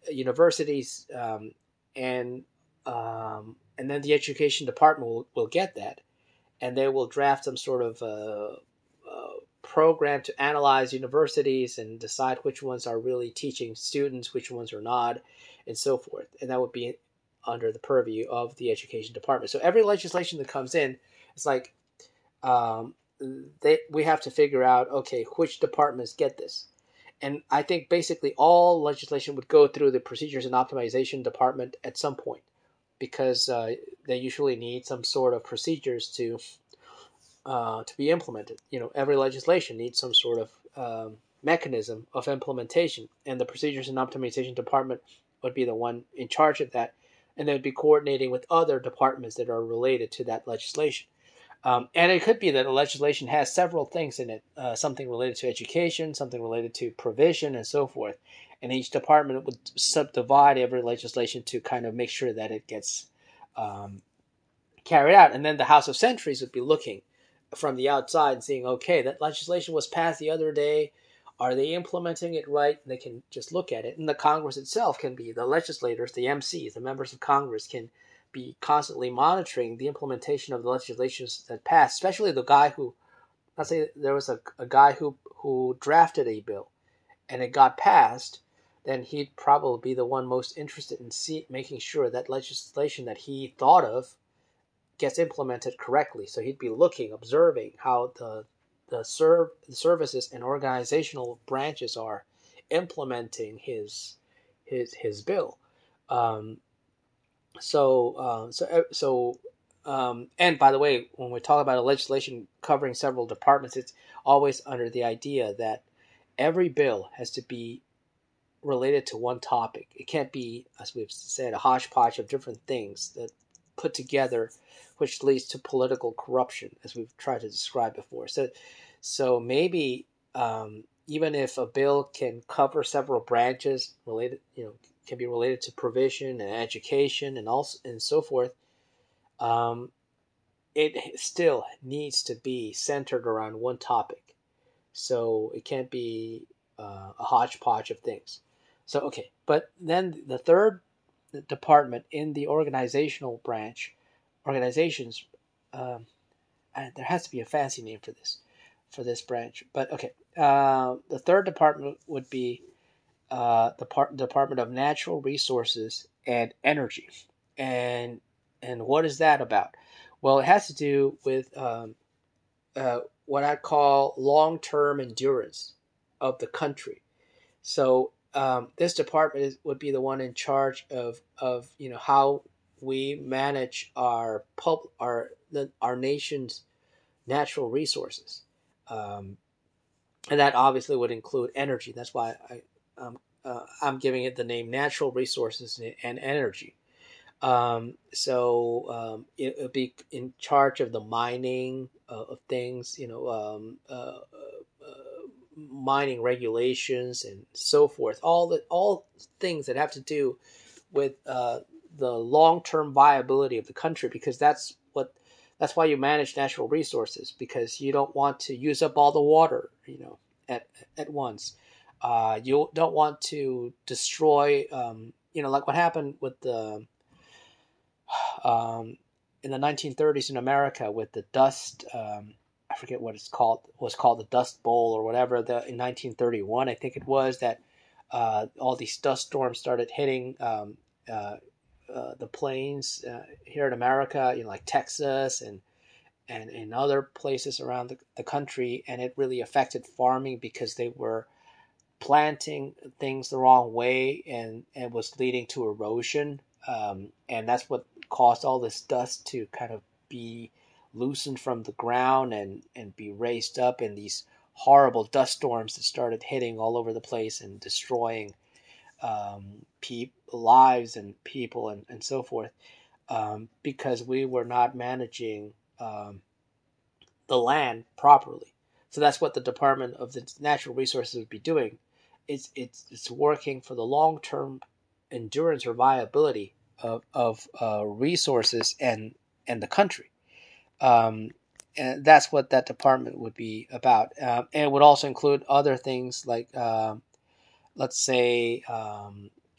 Speaker 1: universities, um, and um, and then the education department will, will get that, and they will draft some sort of uh, uh, program to analyze universities and decide which ones are really teaching students, which ones are not, and so forth. And that would be under the purview of the education department. So every legislation that comes in, it's like um, they we have to figure out, okay, which departments get this. And I think basically all legislation would go through the procedures and optimization department at some point, because uh, they usually need some sort of procedures to uh, to be implemented. You know, every legislation needs some sort of um, mechanism of implementation, and the procedures and optimization department would be the one in charge of that, and they would be coordinating with other departments that are related to that legislation. Um, and it could be that a legislation has several things in it, uh, something related to education, something related to provision, and so forth. And each department would subdivide every legislation to kind of make sure that it gets um, carried out. And then the House of Centuries would be looking from the outside and seeing, okay, that legislation was passed the other day. Are they implementing it right? And they can just look at it. And the Congress itself can be, the legislators, the M Cs, the members of Congress can be constantly monitoring the implementation of the legislations that pass, especially the guy who, let's say there was a, a guy who, who drafted a bill and it got passed, then he'd probably be the one most interested in see, making sure that legislation that he thought of gets implemented correctly. So he'd be looking, observing how the the, serv- the services and organizational branches are implementing his his his bill. Um, so uh, so so um, and by the way, when we talk about a legislation covering several departments, it's always under the idea that every bill has to be related to one topic. It can't be, as we've said, a hodgepodge of different things that put together, which leads to political corruption, as we've tried to describe before. So, so maybe um, even if a bill can cover several branches related, you know, can be related to provision and education and also and so forth, um, it still needs to be centered around one topic. So it can't be uh, a hodgepodge of things. So, okay, but then the third department in the organizational branch, organizations, um, and there has to be a fancy name for this, for this branch. But okay, uh, the third department would be uh, the part, Department of Natural Resources and Energy, and and what is that about? Well, it has to do with um, uh, what I call long-term endurance of the country. So um, this department is, would be the one in charge of of you know how we manage our pub our the, our nation's natural resources, um, and that obviously would include energy. That's why I um, uh, I'm giving it the name natural resources and energy. Um, so um, it would be in charge of the mining uh, of things, you know, um, uh, uh, mining regulations and so forth. All the all things that have to do with uh, the long term viability of the country, because that's what that's why you manage natural resources, because you don't want to use up all the water, you know, at at once. Uh, you don't want to destroy, um, you know, like what happened with the um, in the nineteen thirties in America with the dust. Um, I forget what it's called. Was called the Dust Bowl or whatever. The in nineteen thirty-one, I think it was that uh, all these dust storms started hitting um, uh, uh, the plains uh, here in America, you know, like Texas and and in other places around the, the country, and it really affected farming because they were planting things the wrong way, and and was leading to erosion, um, and that's what caused all this dust to kind of be loosened from the ground and and be raised up in these horrible dust storms that started hitting all over the place and destroying um, pe- lives and people and, and so forth, um, because we were not managing um, the land properly. So that's what the Department of the Natural Resources would be doing. It's it's it's working for the long term endurance or viability of of uh, resources and and the country. Um, and that's what that department would be about. Um, and it would also include other things like, um, let's say, um,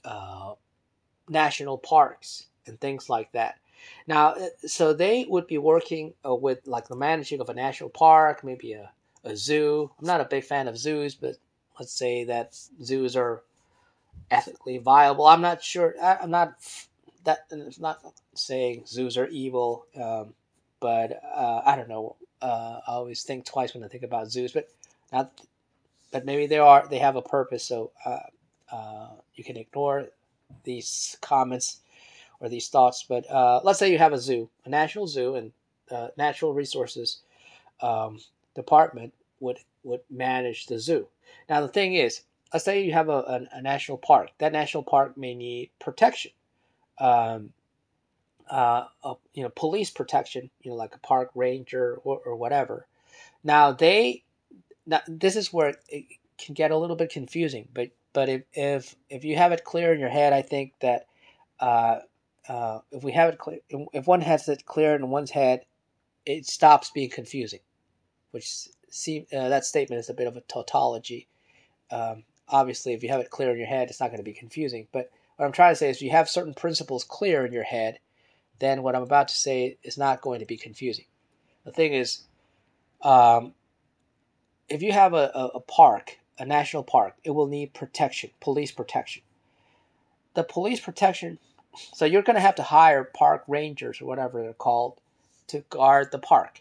Speaker 1: uh, national parks and things like that. Now, so they would be working uh, with like the managing of a national park, maybe a, a zoo. I'm not a big fan of zoos, but let's say that zoos are ethically viable. I'm not sure. I, I'm not that. It's not saying zoos are evil, um, but uh, I don't know. Uh, I always think twice when I think about zoos, but not. But maybe they are. They have a purpose, so uh, uh, you can ignore these comments or these thoughts. But uh, let's say you have a zoo, a national zoo, and uh, natural resources um, department would would manage the zoo. Now the thing is, let's say you have a, a, a national park. That national park may need protection, um, uh, a, you know, police protection. You know, like a park ranger or, or whatever. Now they, now this is where it can get a little bit confusing. But but if if if you have it clear in your head, I think that uh, uh, if we have it clear, if one has it clear in one's head, it stops being confusing. Which seem uh, that statement is a bit of a tautology. Um, obviously, if you have it clear in your head, it's not going to be confusing. But what I'm trying to say is, if you have certain principles clear in your head, then what I'm about to say is not going to be confusing. The thing is, um, if you have a, a, a park, a national park, it will need protection, police protection. The police protection, so you're going to have to hire park rangers or whatever they're called to guard the park.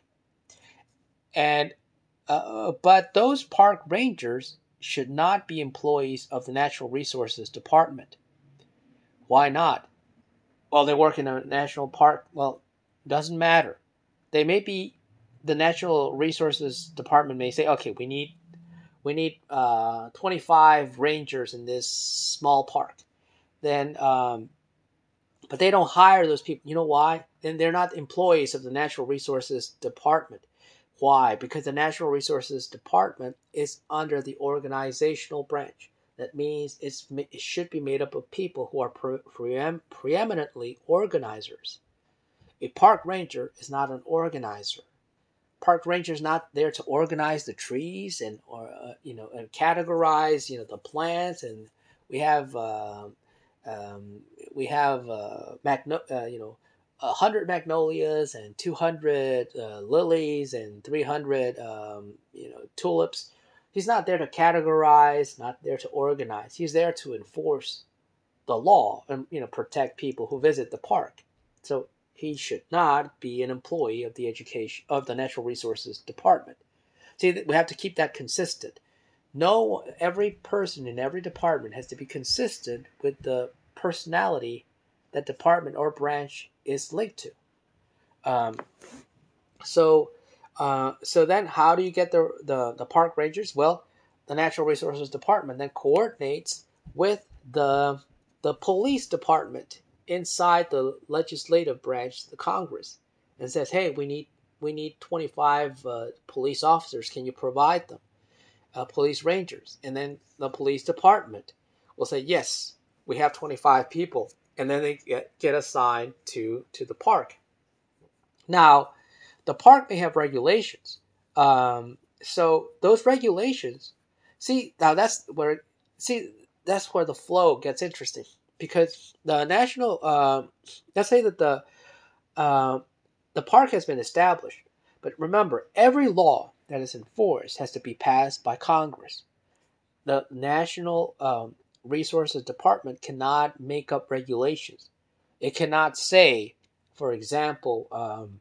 Speaker 1: And uh, but those park rangers should not be employees of the Natural Resources Department. Why not? Well, they work in a national park. Well, doesn't matter. They may be the Natural Resources Department may say, okay, we need we need uh, twenty-five rangers in this small park. Then, um, but they don't hire those people. You know why? Then they're not employees of the Natural Resources Department. Why? Because the Natural Resources Department is under the organizational branch. That means it's, it should be made up of people who are pre, pre, preeminently organizers. A park ranger is not an organizer. Park ranger is not there to organize the trees and or uh, you know and categorize you know the plants. And we have uh, um, we have uh, magno- uh, you know. one hundred magnolias and two hundred uh, lilies and three hundred um, you know tulips. He's not there to categorize, not there to organize. He's there to enforce the law and you know protect people who visit the park. So he should not be an employee of the education of the Natural Resources Department. See, we have to keep that consistent. No, every person in every department has to be consistent with the personality that department or branch is linked to. Um, so, uh, so then, how do you get the, the the park rangers? Well, the Natural Resources Department then coordinates with the the police department inside the legislative branch, the Congress, and says, "Hey, we need we need twenty-five uh, police officers. Can you provide them? Uh, police rangers?" And then the police department will say, "Yes, we have twenty-five people," and then they get, get assigned to to the park. Now, the park may have regulations. Um, so those regulations, see, now that's where, see, that's where the flow gets interesting because the national, uh, let's say that the uh, the park has been established, but remember, every law that is enforced has to be passed by Congress. The National um, Resources Department cannot make up regulations. It cannot say, for example, um,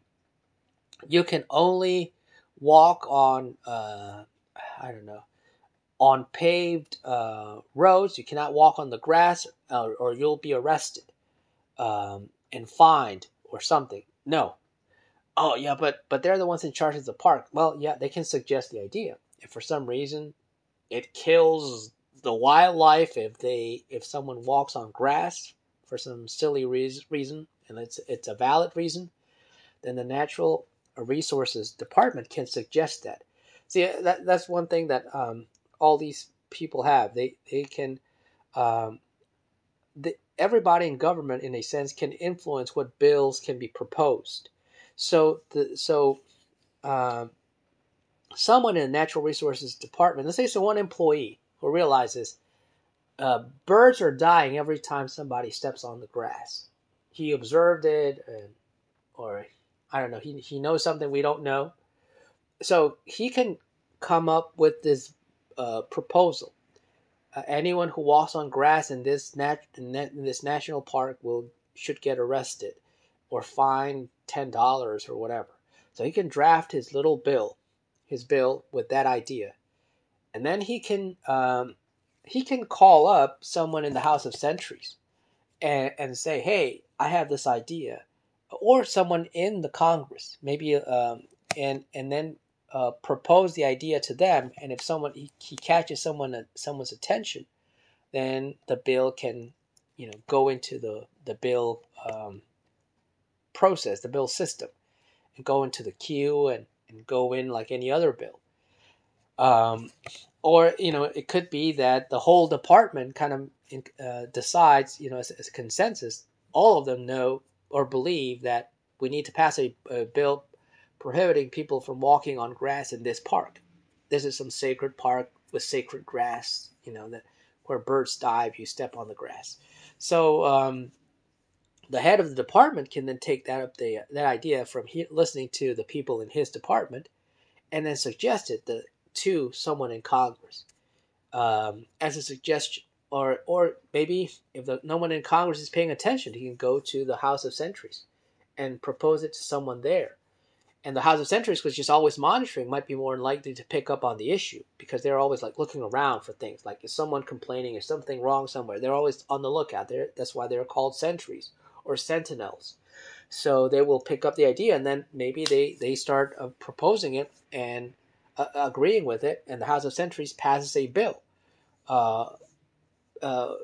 Speaker 1: you can only walk on, uh, I don't know, on paved uh, roads. You cannot walk on the grass, uh, or you'll be arrested um, and fined or something. No. Oh yeah, but but they're the ones in charge of the park. Well, yeah, they can suggest the idea. If for some reason it kills the wildlife, if they if someone walks on grass for some silly reason, and it's it's a valid reason, then the Natural Resources Department can suggest that. See, that that's one thing that um, all these people have. They they can um, the, everybody in government, in a sense, can influence what bills can be proposed. So the so um, someone in the Natural Resources Department, let's say it's one employee who realizes uh, birds are dying every time somebody steps on the grass. He observed it, and, or I don't know, he, he knows something we don't know. So he can come up with this uh, proposal. Uh, anyone who walks on grass in this nat- in this national park will should get arrested or fined ten dollars or whatever. So he can draft his little bill, his bill with that idea, and then he can um, he can call up someone in the House of Centuries and and say, "Hey, I have this idea," or someone in the Congress, maybe, um, and and then uh, propose the idea to them. And if someone he, he catches someone someone's attention, then the bill can, you know, go into the the bill um, process, the bill system, and go into the queue and, and go in like any other bill. Um, or you know, it could be that the whole department kind of uh, decides, you know, as, as a consensus, all of them know or believe that we need to pass a, a bill prohibiting people from walking on grass in this park. This is some sacred park with sacred grass, you know, that where birds die if you step on the grass. So um, the head of the department can then take that up the that idea from he, listening to the people in his department, and then suggest it the, to someone in Congress um, as a suggestion. Or, or maybe if the, no one in Congress is paying attention, he can go to the House of Centuries and propose it to someone there. And the House of Centuries, which is always monitoring, might be more likely to pick up on the issue because they're always like looking around for things. Like, is someone complaining? Is something wrong somewhere? They're always on the lookout. There, that's why they're called sentries or sentinels. So they will pick up the idea, and then maybe they they start uh, proposing it and uh, agreeing with it, and the House of Centuries passes a bill. Uh, uh,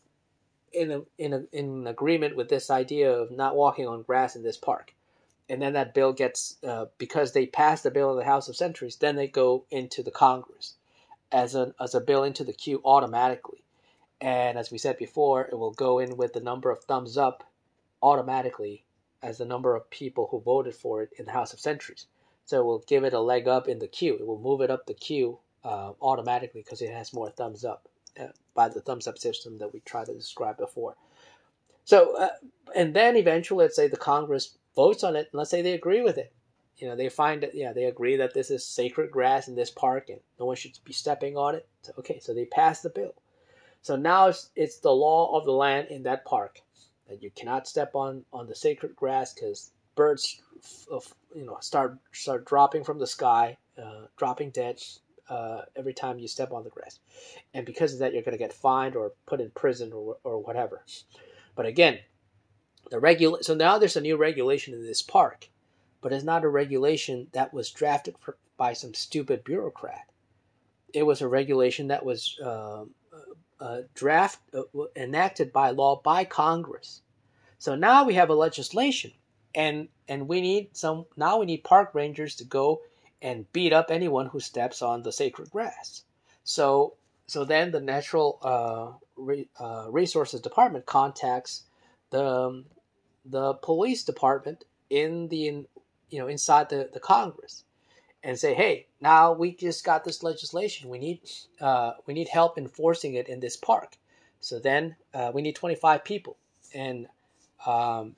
Speaker 1: in a, in a, in agreement with this idea of not walking on grass in this park. And then that bill gets, uh, because they passed the bill in the House of Centuries, then they go into the Congress as a, as a bill into the queue automatically. And as we said before, it will go in with the number of thumbs up automatically as the number of people who voted for it in the House of Centuries. So it will give it a leg up in the queue. It will move it up the queue uh, automatically because it has more thumbs up uh, by the thumbs up system that we tried to describe before. So, uh, and then eventually, let's say the Congress votes on it, and let's say they agree with it. You know, they find that, yeah, they agree that this is sacred grass in this park and no one should be stepping on it. So, okay, so they pass the bill. So now it's, it's the law of the land in that park that you cannot step on, on the sacred grass because birds, you know, start start dropping from the sky, uh, dropping dead uh, every time you step on the grass, and because of that, you're going to get fined or put in prison or or whatever. But again, the regula- so now there's a new regulation in this park, but it's not a regulation that was drafted for, by some stupid bureaucrat. It was a regulation that was uh, uh, draft uh, enacted by law by Congress. So now we have a legislation, and and we need some now we need park rangers to go and beat up anyone who steps on the sacred grass. So so then the Natural uh, Re, uh, Resources Department contacts the um, the police department in the in, you know inside the, the Congress and say, hey, now we just got this legislation. We need uh, we need help enforcing it in this park. So then uh, we need twenty-five people, and um,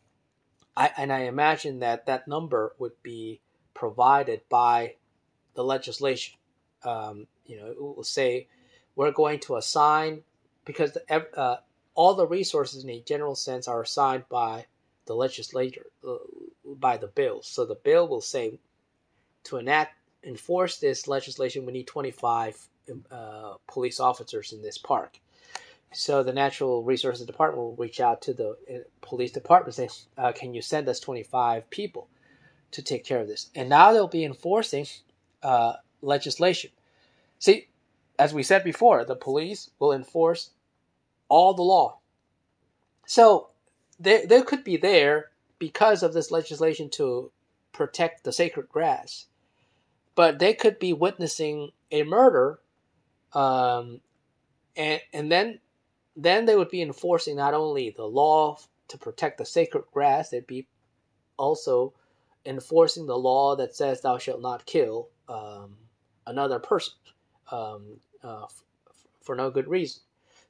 Speaker 1: I and I imagine that that number would be provided by the legislation. Um, you know, it will say we're going to assign because the, uh, all the resources in a general sense are assigned by the legislature uh, by the bill. So the bill will say to enact enforce this legislation, we need twenty-five uh, police officers in this park. So the Natural Resources Department will reach out to the police department and say, uh, can you send us twenty-five people to take care of this? And now they'll be enforcing uh, legislation. See, as we said before, the police will enforce all the law. So they, they could be there because of this legislation to protect the sacred grass. But they could be witnessing a murder, um, and, and then then they would be enforcing not only the law to protect the sacred grass, they'd be also enforcing the law that says thou shalt not kill um, another person um, uh, f- for no good reason.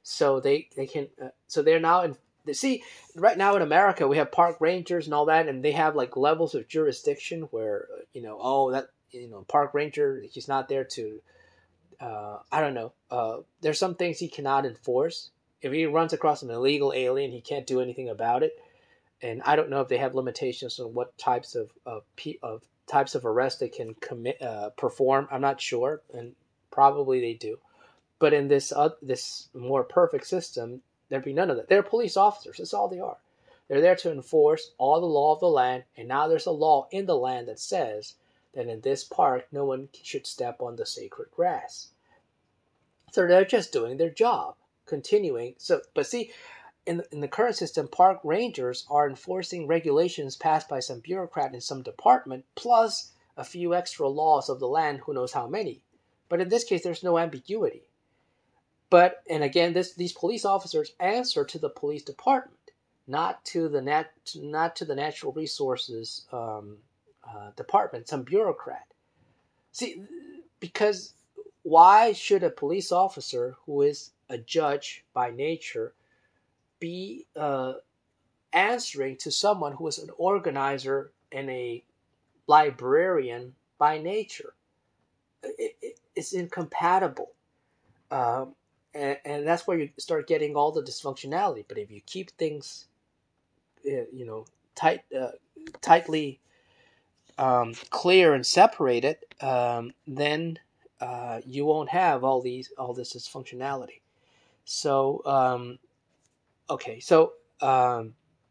Speaker 1: So they they can uh, so they're now in. They see right now in America we have park rangers and all that, and they have like levels of jurisdiction where uh, you know oh that you know park ranger, he's not there to uh, I don't know. Uh, there's some things he cannot enforce. If he runs across an illegal alien, he can't do anything about it. And I don't know if they have limitations on what types of of, of types of arrest they can commit uh, perform. I'm not sure, and probably they do. But in this uh, this more perfect system, there'd be none of that. They're police officers. That's all they are. They're there to enforce all the law of the land, and now there's a law in the land that says that in this park no one should step on the sacred grass. So they're just doing their job, continuing. So, but see, in the, in the current system, park rangers are enforcing regulations passed by some bureaucrat in some department, plus a few extra laws of the land, who knows how many. But in this case, there's no ambiguity. But and again, this these police officers answer to the police department, not to the nat, not to the natural resources um, uh, department, some bureaucrat. See, because why should a police officer who is a judge by nature be uh, answering to someone who is an organizer and a librarian by nature? It, it, it's incompatible. Um, and, and that's where you start getting all the dysfunctionality. But if you keep things, uh, you know, tight, uh, tightly um, clear and separated, um, then uh, you won't have all these all this dysfunctionality. So, um, okay, so um,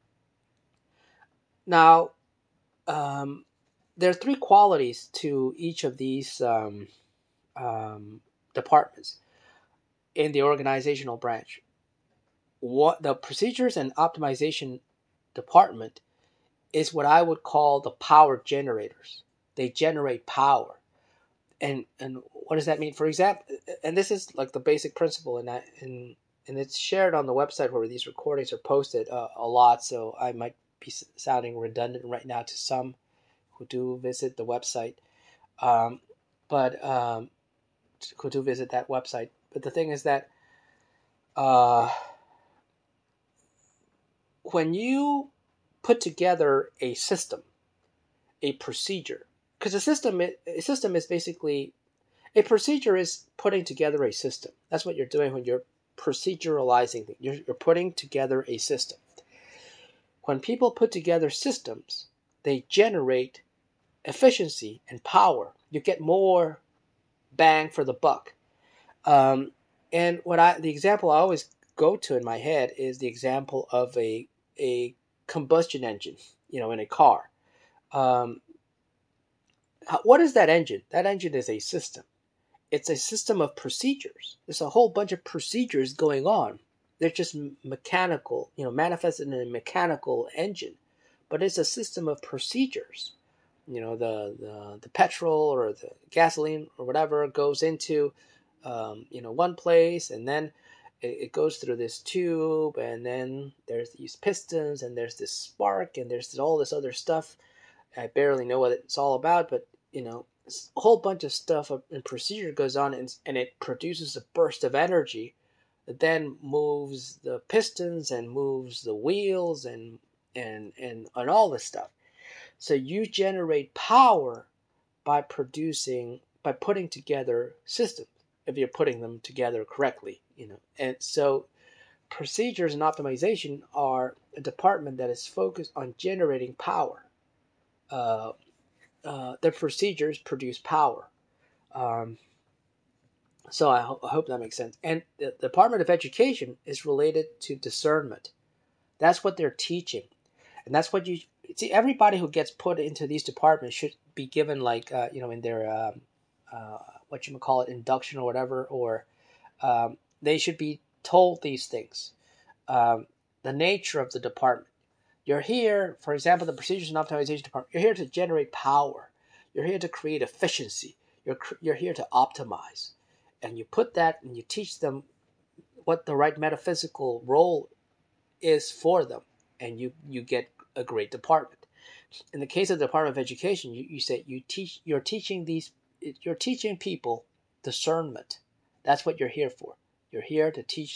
Speaker 1: now um, there are three qualities to each of these um, um, departments in the organizational branch. What the procedures and optimization department is what I would call the power generators. They generate power. And and what does that mean? For example, and this is like the basic principle, and that and and it's shared on the website where these recordings are posted uh, a lot. So I might be sounding redundant right now to some who do visit the website, um, but um, who do visit that website. But the thing is that uh, when you put together a system, a procedure, because a system a system is basically a procedure is putting together a system. That's what you're doing when you're proceduralizing things. You're, you're putting together a system. When people put together systems, they generate efficiency and power. You get more bang for the buck. Um, and what I the example I always go to in my head is the example of a a combustion engine, you know, in a car. Um, what is that engine? That engine is a system. It's a system of procedures. There's a whole bunch of procedures going on. They're just mechanical, you know, manifested in a mechanical engine, but it's a system of procedures. You know, the the, the petrol or the gasoline or whatever goes into, um, you know, one place, and then it, it goes through this tube, and then there's these pistons, and there's this spark, and there's all this other stuff. I barely know what it's all about, but you know, a whole bunch of stuff and procedure goes on, and, and it produces a burst of energy that then moves the pistons and moves the wheels and and and, and all this stuff. So you generate power by producing by putting together systems, if you're putting them together correctly, you know. And so procedures and optimization are a department that is focused on generating power. Uh, uh, the procedures produce power. Um, so I, ho- I hope that makes sense. And the, the Department of Education is related to discernment. That's what they're teaching, and that's what you see. Everybody who gets put into these departments should be given, like uh, you know, in their um, uh, what you call it, induction or whatever, or um, they should be told these things. Um, the nature of the department. You're here, for example, the procedures and optimization department. You're here to generate power. You're here to create efficiency. You're you're here to optimize, and you put that and you teach them what the right metaphysical role is for them, and you you get a great department. In the case of the Department of Education, you, you say you teach you're teaching these you're teaching people discernment. That's what you're here for. You're here to teach them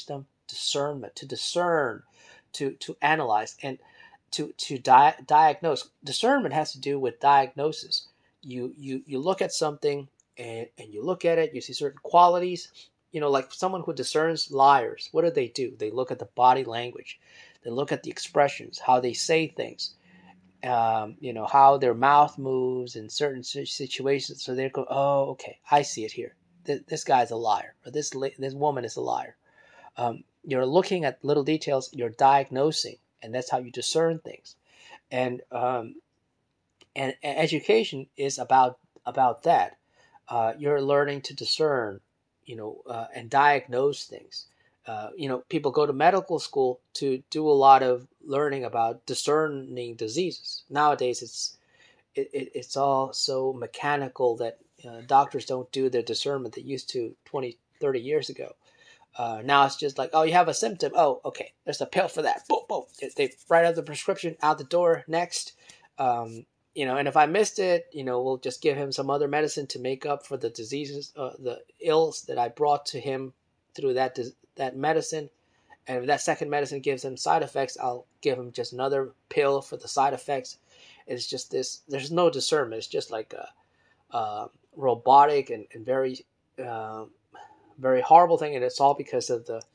Speaker 1: discernment, to discern, to to analyze, and to to di- diagnose. Discernment has to do with diagnosis. You you you look at something, and and you look at it, you see certain qualities. You know, like someone who discerns liars, what do they do? They look at the body language, they look at the expressions, how they say things, um, you know, how their mouth moves in certain situations. So they go, oh, okay, I see it here. Th- this guy's a liar, or this this woman is a liar. Um, you're looking at little details. You're diagnosing, and that's how you discern things. And um, and education is about about that. Uh, you're learning to discern, you know, uh, and diagnose things. Uh, you know, people go to medical school to do a lot of learning about discerning diseases. Nowadays, it's it, it, it's all so mechanical that uh, doctors don't do their discernment they used to twenty, thirty years ago. Uh, now it's just like, oh, you have a symptom. Oh, okay, there's a pill for that. Boom, boom. They write out the prescription, out the door, next. Um, you know, and if I missed it, you know, we'll just give him some other medicine to make up for the diseases, uh, the ills that I brought to him through that that medicine. And if that second medicine gives him side effects, I'll give him just another pill for the side effects. It's just this. There's no discernment. It's just like a, a robotic and, and very, uh, very horrible thing, and it's all because of the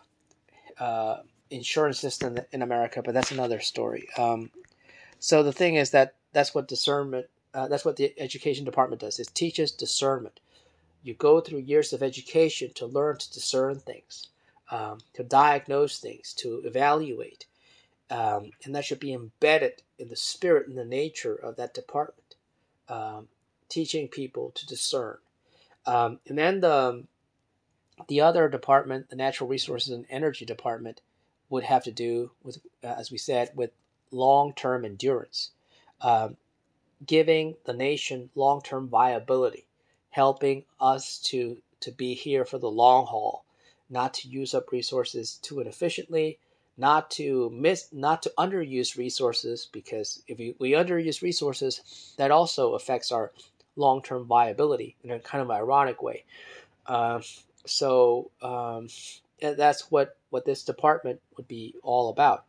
Speaker 1: uh, insurance system in America. But that's another story. Um, so the thing is that that's what discernment. Uh, that's what the education department does. It teaches discernment. You go through years of education to learn to discern things, um, to diagnose things, to evaluate. Um, and that should be embedded in the spirit and the nature of that department, um, teaching people to discern. Um, and then the, the other department, the Natural Resources and Energy Department, would have to do with, uh, as we said, with long-term endurance, um, giving the nation long-term viability, helping us to, to be here for the long haul, not to use up resources too inefficiently, not to miss, not to underuse resources, because if we, we underuse resources, that also affects our long-term viability in a kind of ironic way. Uh, so um, that's what, what this department would be all about.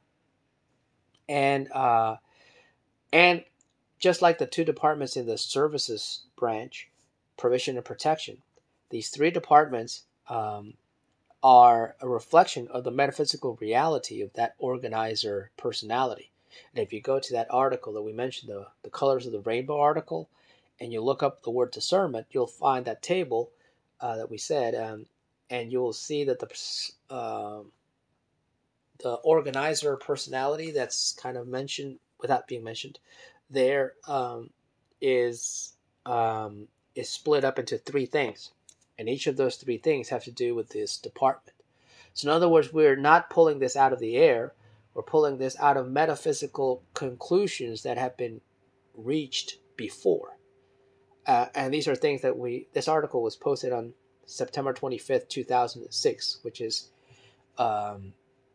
Speaker 1: And uh, and just like the two departments in the services branch, provision and protection, these three departments um, are a reflection of the metaphysical reality of that organizer personality. And if you go to that article that we mentioned, the, the Colors of the Rainbow article, and you look up the word discernment, you'll find that table uh, that we said, um, and you will see that the uh, the organizer personality that's kind of mentioned without being mentioned there um, is um, is split up into three things, and each of those three things have to do with this department. So in other words, we're not pulling this out of the air. We're pulling this out of metaphysical conclusions that have been reached before. Uh, and these are things that we, this article was posted on September twenty-fifth, two thousand six, which is um,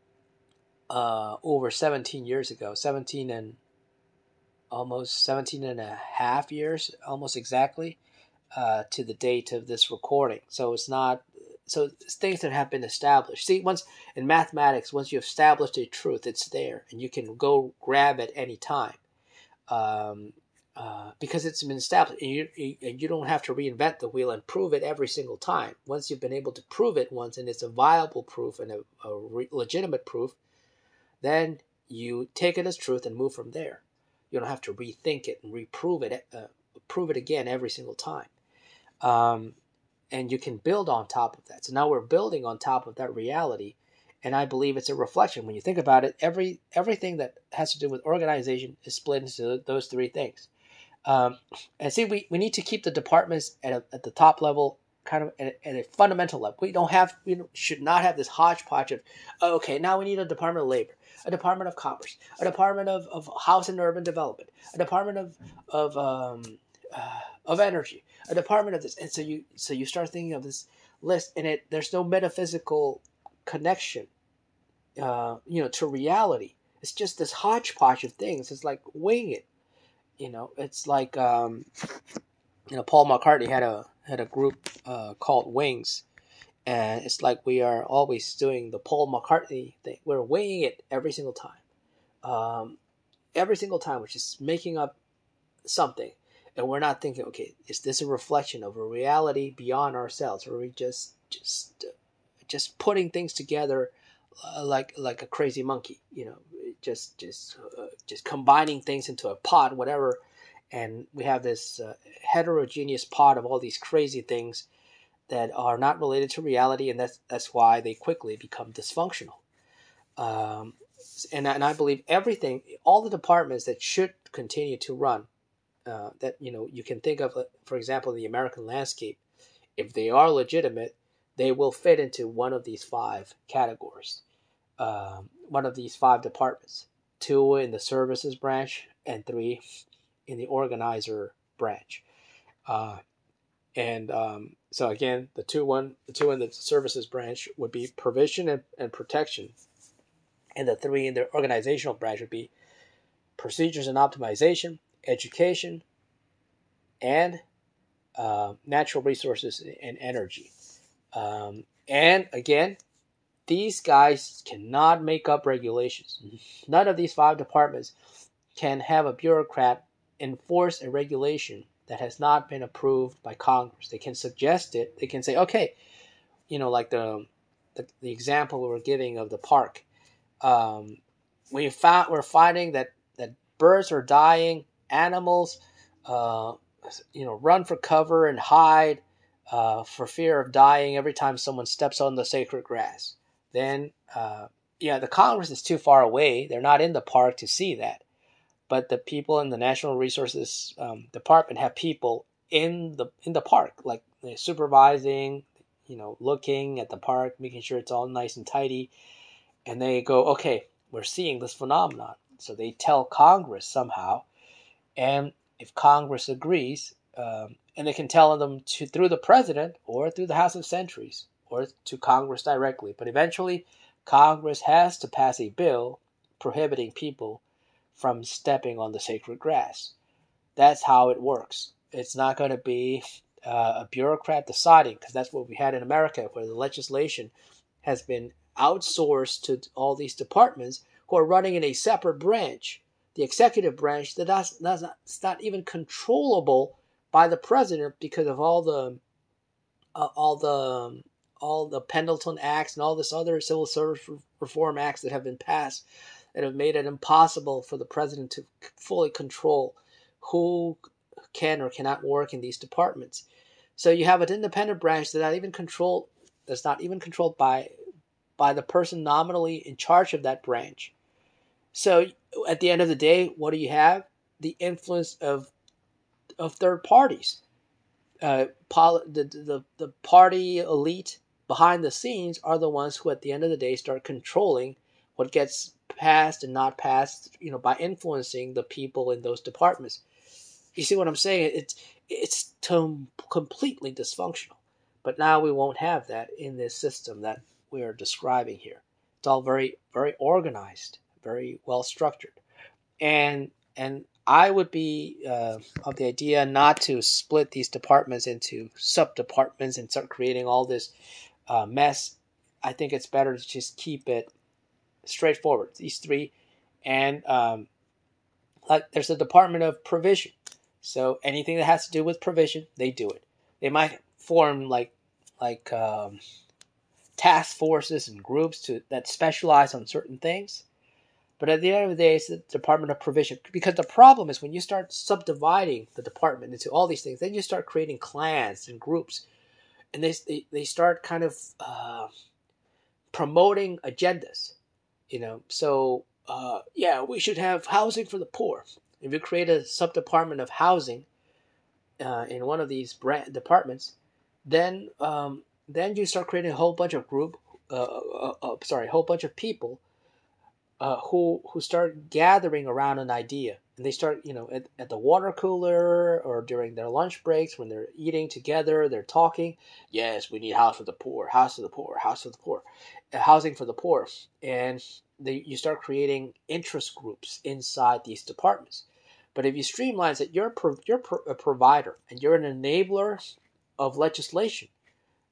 Speaker 1: uh, over seventeen years ago, seventeen and almost seventeen and a half years, almost exactly, uh, to the date of this recording. So it's not, so it's things that have been established. See, once in mathematics, once you establish a truth, it's there and you can go grab it any time. Um, uh, because it's been established, and you, you and you don't have to reinvent the wheel and prove it every single time. Once you've been able to prove it once, and it's a viable proof and a, a re- legitimate proof, then you take it as truth and move from there. You don't have to rethink it and reprove it, uh, prove it again every single time. Um, and you can build on top of that. So now we're building on top of that reality, and I believe it's a reflection. When you think about it, every everything that has to do with organization is split into those three things. Um, and see, we, we need to keep the departments at, a, at the top level, kind of at, at a fundamental level. We don't have, we should not have this hodgepodge of, oh, okay, now we need a Department of Labor, a Department of Commerce, a Department of, of House and Urban Development, a Department of of um, uh, of Energy, a Department of this. And so you so you start thinking of this list, and it there's no metaphysical connection, uh, you know, to reality. It's just this hodgepodge of things. It's like wing it. You know, it's like um, you know, Paul McCartney had a had a group uh, called Wings, And it's like we are always doing the Paul McCartney thing. We're weighing it every single time. Um, every single time we're just making up something. And we're not thinking, okay, is this a reflection of a reality beyond ourselves? Or are we just just just putting things together uh, like like a crazy monkey, you know, just just uh, just combining things into a pot, whatever, and we have this uh, heterogeneous pot of all these crazy things that are not related to reality, and that's that's why they quickly become dysfunctional. Um, and and I believe everything, all the departments that should continue to run, uh, that you know you can think of, uh, for example, the American landscape. If they are legitimate, they will fit into one of these five categories, um, one of these five departments: two in the services branch and three in the organizer branch. Uh, and um, so again, the two one, the two in the services branch would be provision and, and protection, and the three in the organizational branch would be procedures and optimization, education, and uh, natural resources and energy. Um, and again, these guys cannot make up regulations. None of these five departments can have a bureaucrat enforce a regulation that has not been approved by Congress. They can suggest it. They can say, okay, you know, like the the, the example we were giving of the park. Um, we found we're finding that that birds are dying, animals, uh, you know, run for cover and hide uh, for fear of dying every time someone steps on the sacred grass. Then, uh, yeah, the Congress is too far away. They're not in the park to see that. But the people in the Natural Resources um, Department have people in the in the park, like they're supervising, you know, looking at the park, making sure it's all nice and tidy, and they go, okay, we're seeing this phenomenon. So they tell Congress somehow, and if Congress agrees, um, and they can tell them to through the president or through the House of Centuries or to Congress directly. But eventually, Congress has to pass a bill prohibiting people from stepping on the sacred grass. That's how it works. It's not going to be uh, a bureaucrat deciding, because that's what we had in America, where the legislation has been outsourced to all these departments who are running in a separate branch, the executive branch that does, does not, it's not even controllable by the president because of all the uh, all the um, all the Pendleton Acts and all this other civil service reform acts that have been passed that have made it impossible for the president to fully control who can or cannot work in these departments. So you have an independent branch that not even controlled that's not even controlled by by the person nominally in charge of that branch. So at the end of the day, what do you have? The influence of of third parties. Uh, pol- the, the the party elite behind the scenes are the ones who, at the end of the day, start controlling what gets passed and not passed. You know, by influencing the people in those departments. You see what I'm saying? It's it's to- completely dysfunctional. But now we won't have that in this system that we are describing here. It's all very very organized, very well structured, and and I would be uh, of the idea not to split these departments into sub departments and start creating all this uh, mess. I think it's better to just keep it straightforward. These three, and um, like there's a department of provision. So anything that has to do with provision, they do it. They might form like like um, task forces and groups to that specialize on certain things. But at the end of the day, it's the Department of Provision. Because the problem is when you start subdividing the department into all these things, then you start creating clans and groups. And they, they, they start kind of uh, promoting agendas. You know, so uh, yeah, we should have housing for the poor. If you create a sub-department of housing uh, in one of these brand departments, then um, then you start creating a whole bunch of group, uh, uh, uh, sorry, a whole bunch of people uh, who who start gathering around an idea, and they start, you know, at, at the water cooler or during their lunch breaks when they're eating together, they're talking. Yes, we need house for the poor, house for the poor, house for the poor, uh, housing for the poor, and they, you start creating interest groups inside these departments. But if you streamline it, you're pro, you're pro, a provider and you're an enabler of legislation.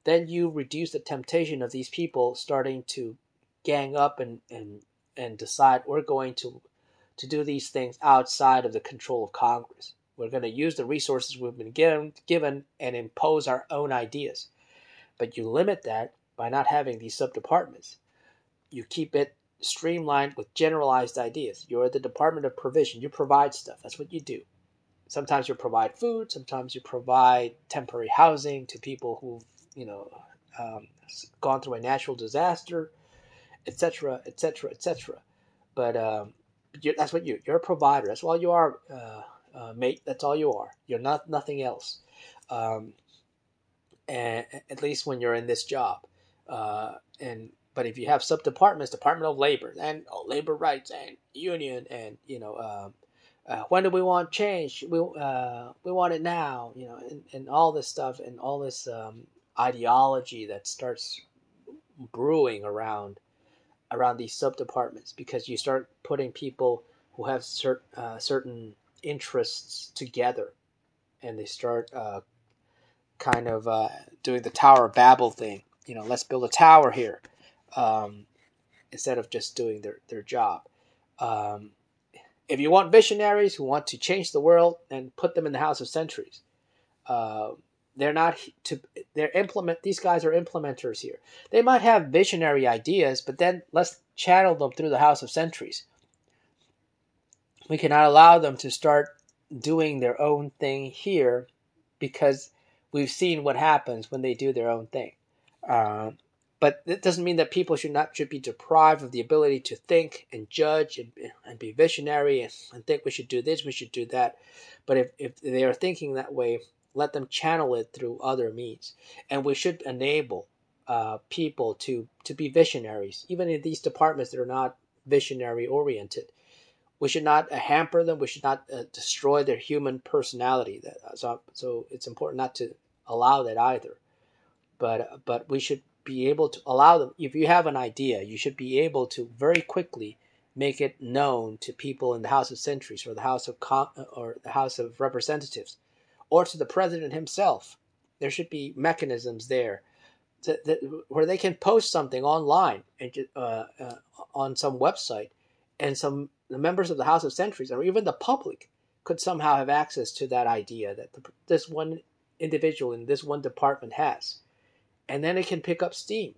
Speaker 1: then you reduce the temptation of these people starting to gang up and and and decide we're going to to do these things outside of the control of Congress. We're going to use the resources we've been given, given and impose our own ideas. But you limit that by not having these sub-departments. You keep it streamlined with generalized ideas. You're the Department of Provision. You provide stuff. That's what you do. Sometimes you provide food. Sometimes you provide temporary housing to people who've, you know, um, gone through a natural disaster, et cetera, et cetera, et cetera. But um, you're, that's what you. You're a provider. That's all you are, uh, uh, mate. That's all you are. You're not nothing else. Um, and at least when you're in this job. Uh, and but if you have sub departments, Department of Labor and oh, labor rights and union and you know. Um, Uh, when do we want change? We uh, we want it now, you know, and, and all this stuff and all this um, ideology that starts brewing around around these sub departments because you start putting people who have cert, uh, certain interests together, and they start uh, kind of uh, doing the Tower of Babel thing. You know, let's build a tower here um, instead of just doing their their job. Um, If you want visionaries who want to change the world, then put them in the House of Centuries. Uh, they're not to. They're implement. These guys are implementers here. They might have visionary ideas, but then let's channel them through the House of Centuries. We cannot allow them to start doing their own thing here, because we've seen what happens when they do their own thing. Uh, But it doesn't mean that people should not should be deprived of the ability to think and judge and, and be visionary and, and think we should do this, we should do that. But if, if they are thinking that way, let them channel it through other means. And we should enable uh, people to, to be visionaries, even in these departments that are not visionary oriented. We should not uh, hamper them. We should not uh, destroy their human personality. That, so, so it's important not to allow that either. But but we should be able to allow them. If you have an idea, you should be able to very quickly make it known to people in the House of Centuries or the House of Con- or the House of Representatives, or to the president himself. There should be mechanisms there that, that where they can post something online and uh, uh, on some website, and some the members of the House of Centuries or even the public could somehow have access to that idea that the, this one individual in this one department has. And then it can pick up steam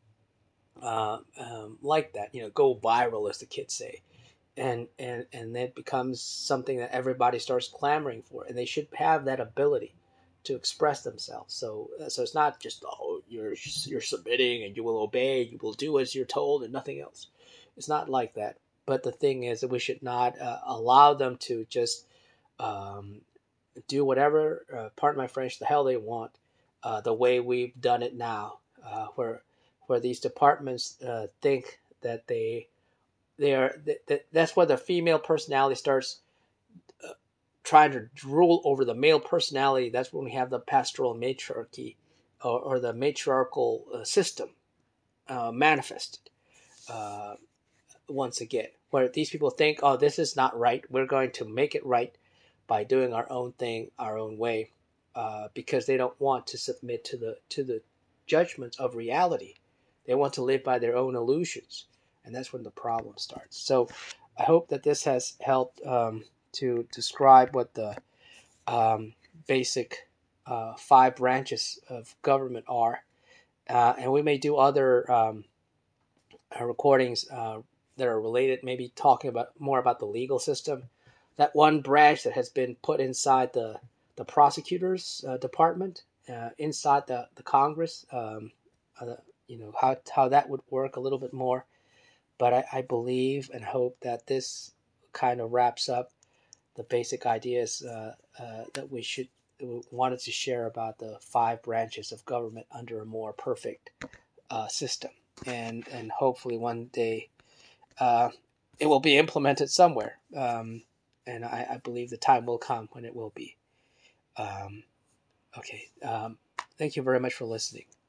Speaker 1: uh, um, like that, you know, go viral, as the kids say. And, and, and then it becomes something that everybody starts clamoring for. And they should have that ability to express themselves. So so it's not just, oh, you're, you're submitting and you will obey, you will do as you're told and nothing else. It's not like that. But the thing is that we should not uh, allow them to just um, do whatever, uh, pardon my French, the hell they want, uh, the way we've done it now, uh, where where these departments uh, think that they they are that, that that's where the female personality starts uh, trying to rule over the male personality. That's when we have the pastoral matriarchy or, or the matriarchal uh, system uh, manifested uh, once again, where these people think, oh, this is not right. We're going to make it right by doing our own thing our own way, uh, because they don't want to submit to the to the judgments of reality. They want to live by their own illusions, and that's when the problem starts. So I hope that this has helped um, to describe what the um, basic uh, five branches of government are, uh, and we may do other um, recordings uh, that are related, maybe talking about more about the legal system, that one branch that has been put inside the the prosecutors uh, department, uh, inside the the Congress. Um, uh, you know how how that would work a little bit more, but I, I believe and hope that this kind of wraps up the basic ideas uh, uh, that we should we wanted to share about the five branches of government under a more perfect uh, system, and and hopefully one day uh, it will be implemented somewhere. Um, and I, I believe the time will come when it will be. Um, okay. Um, thank you very much for listening.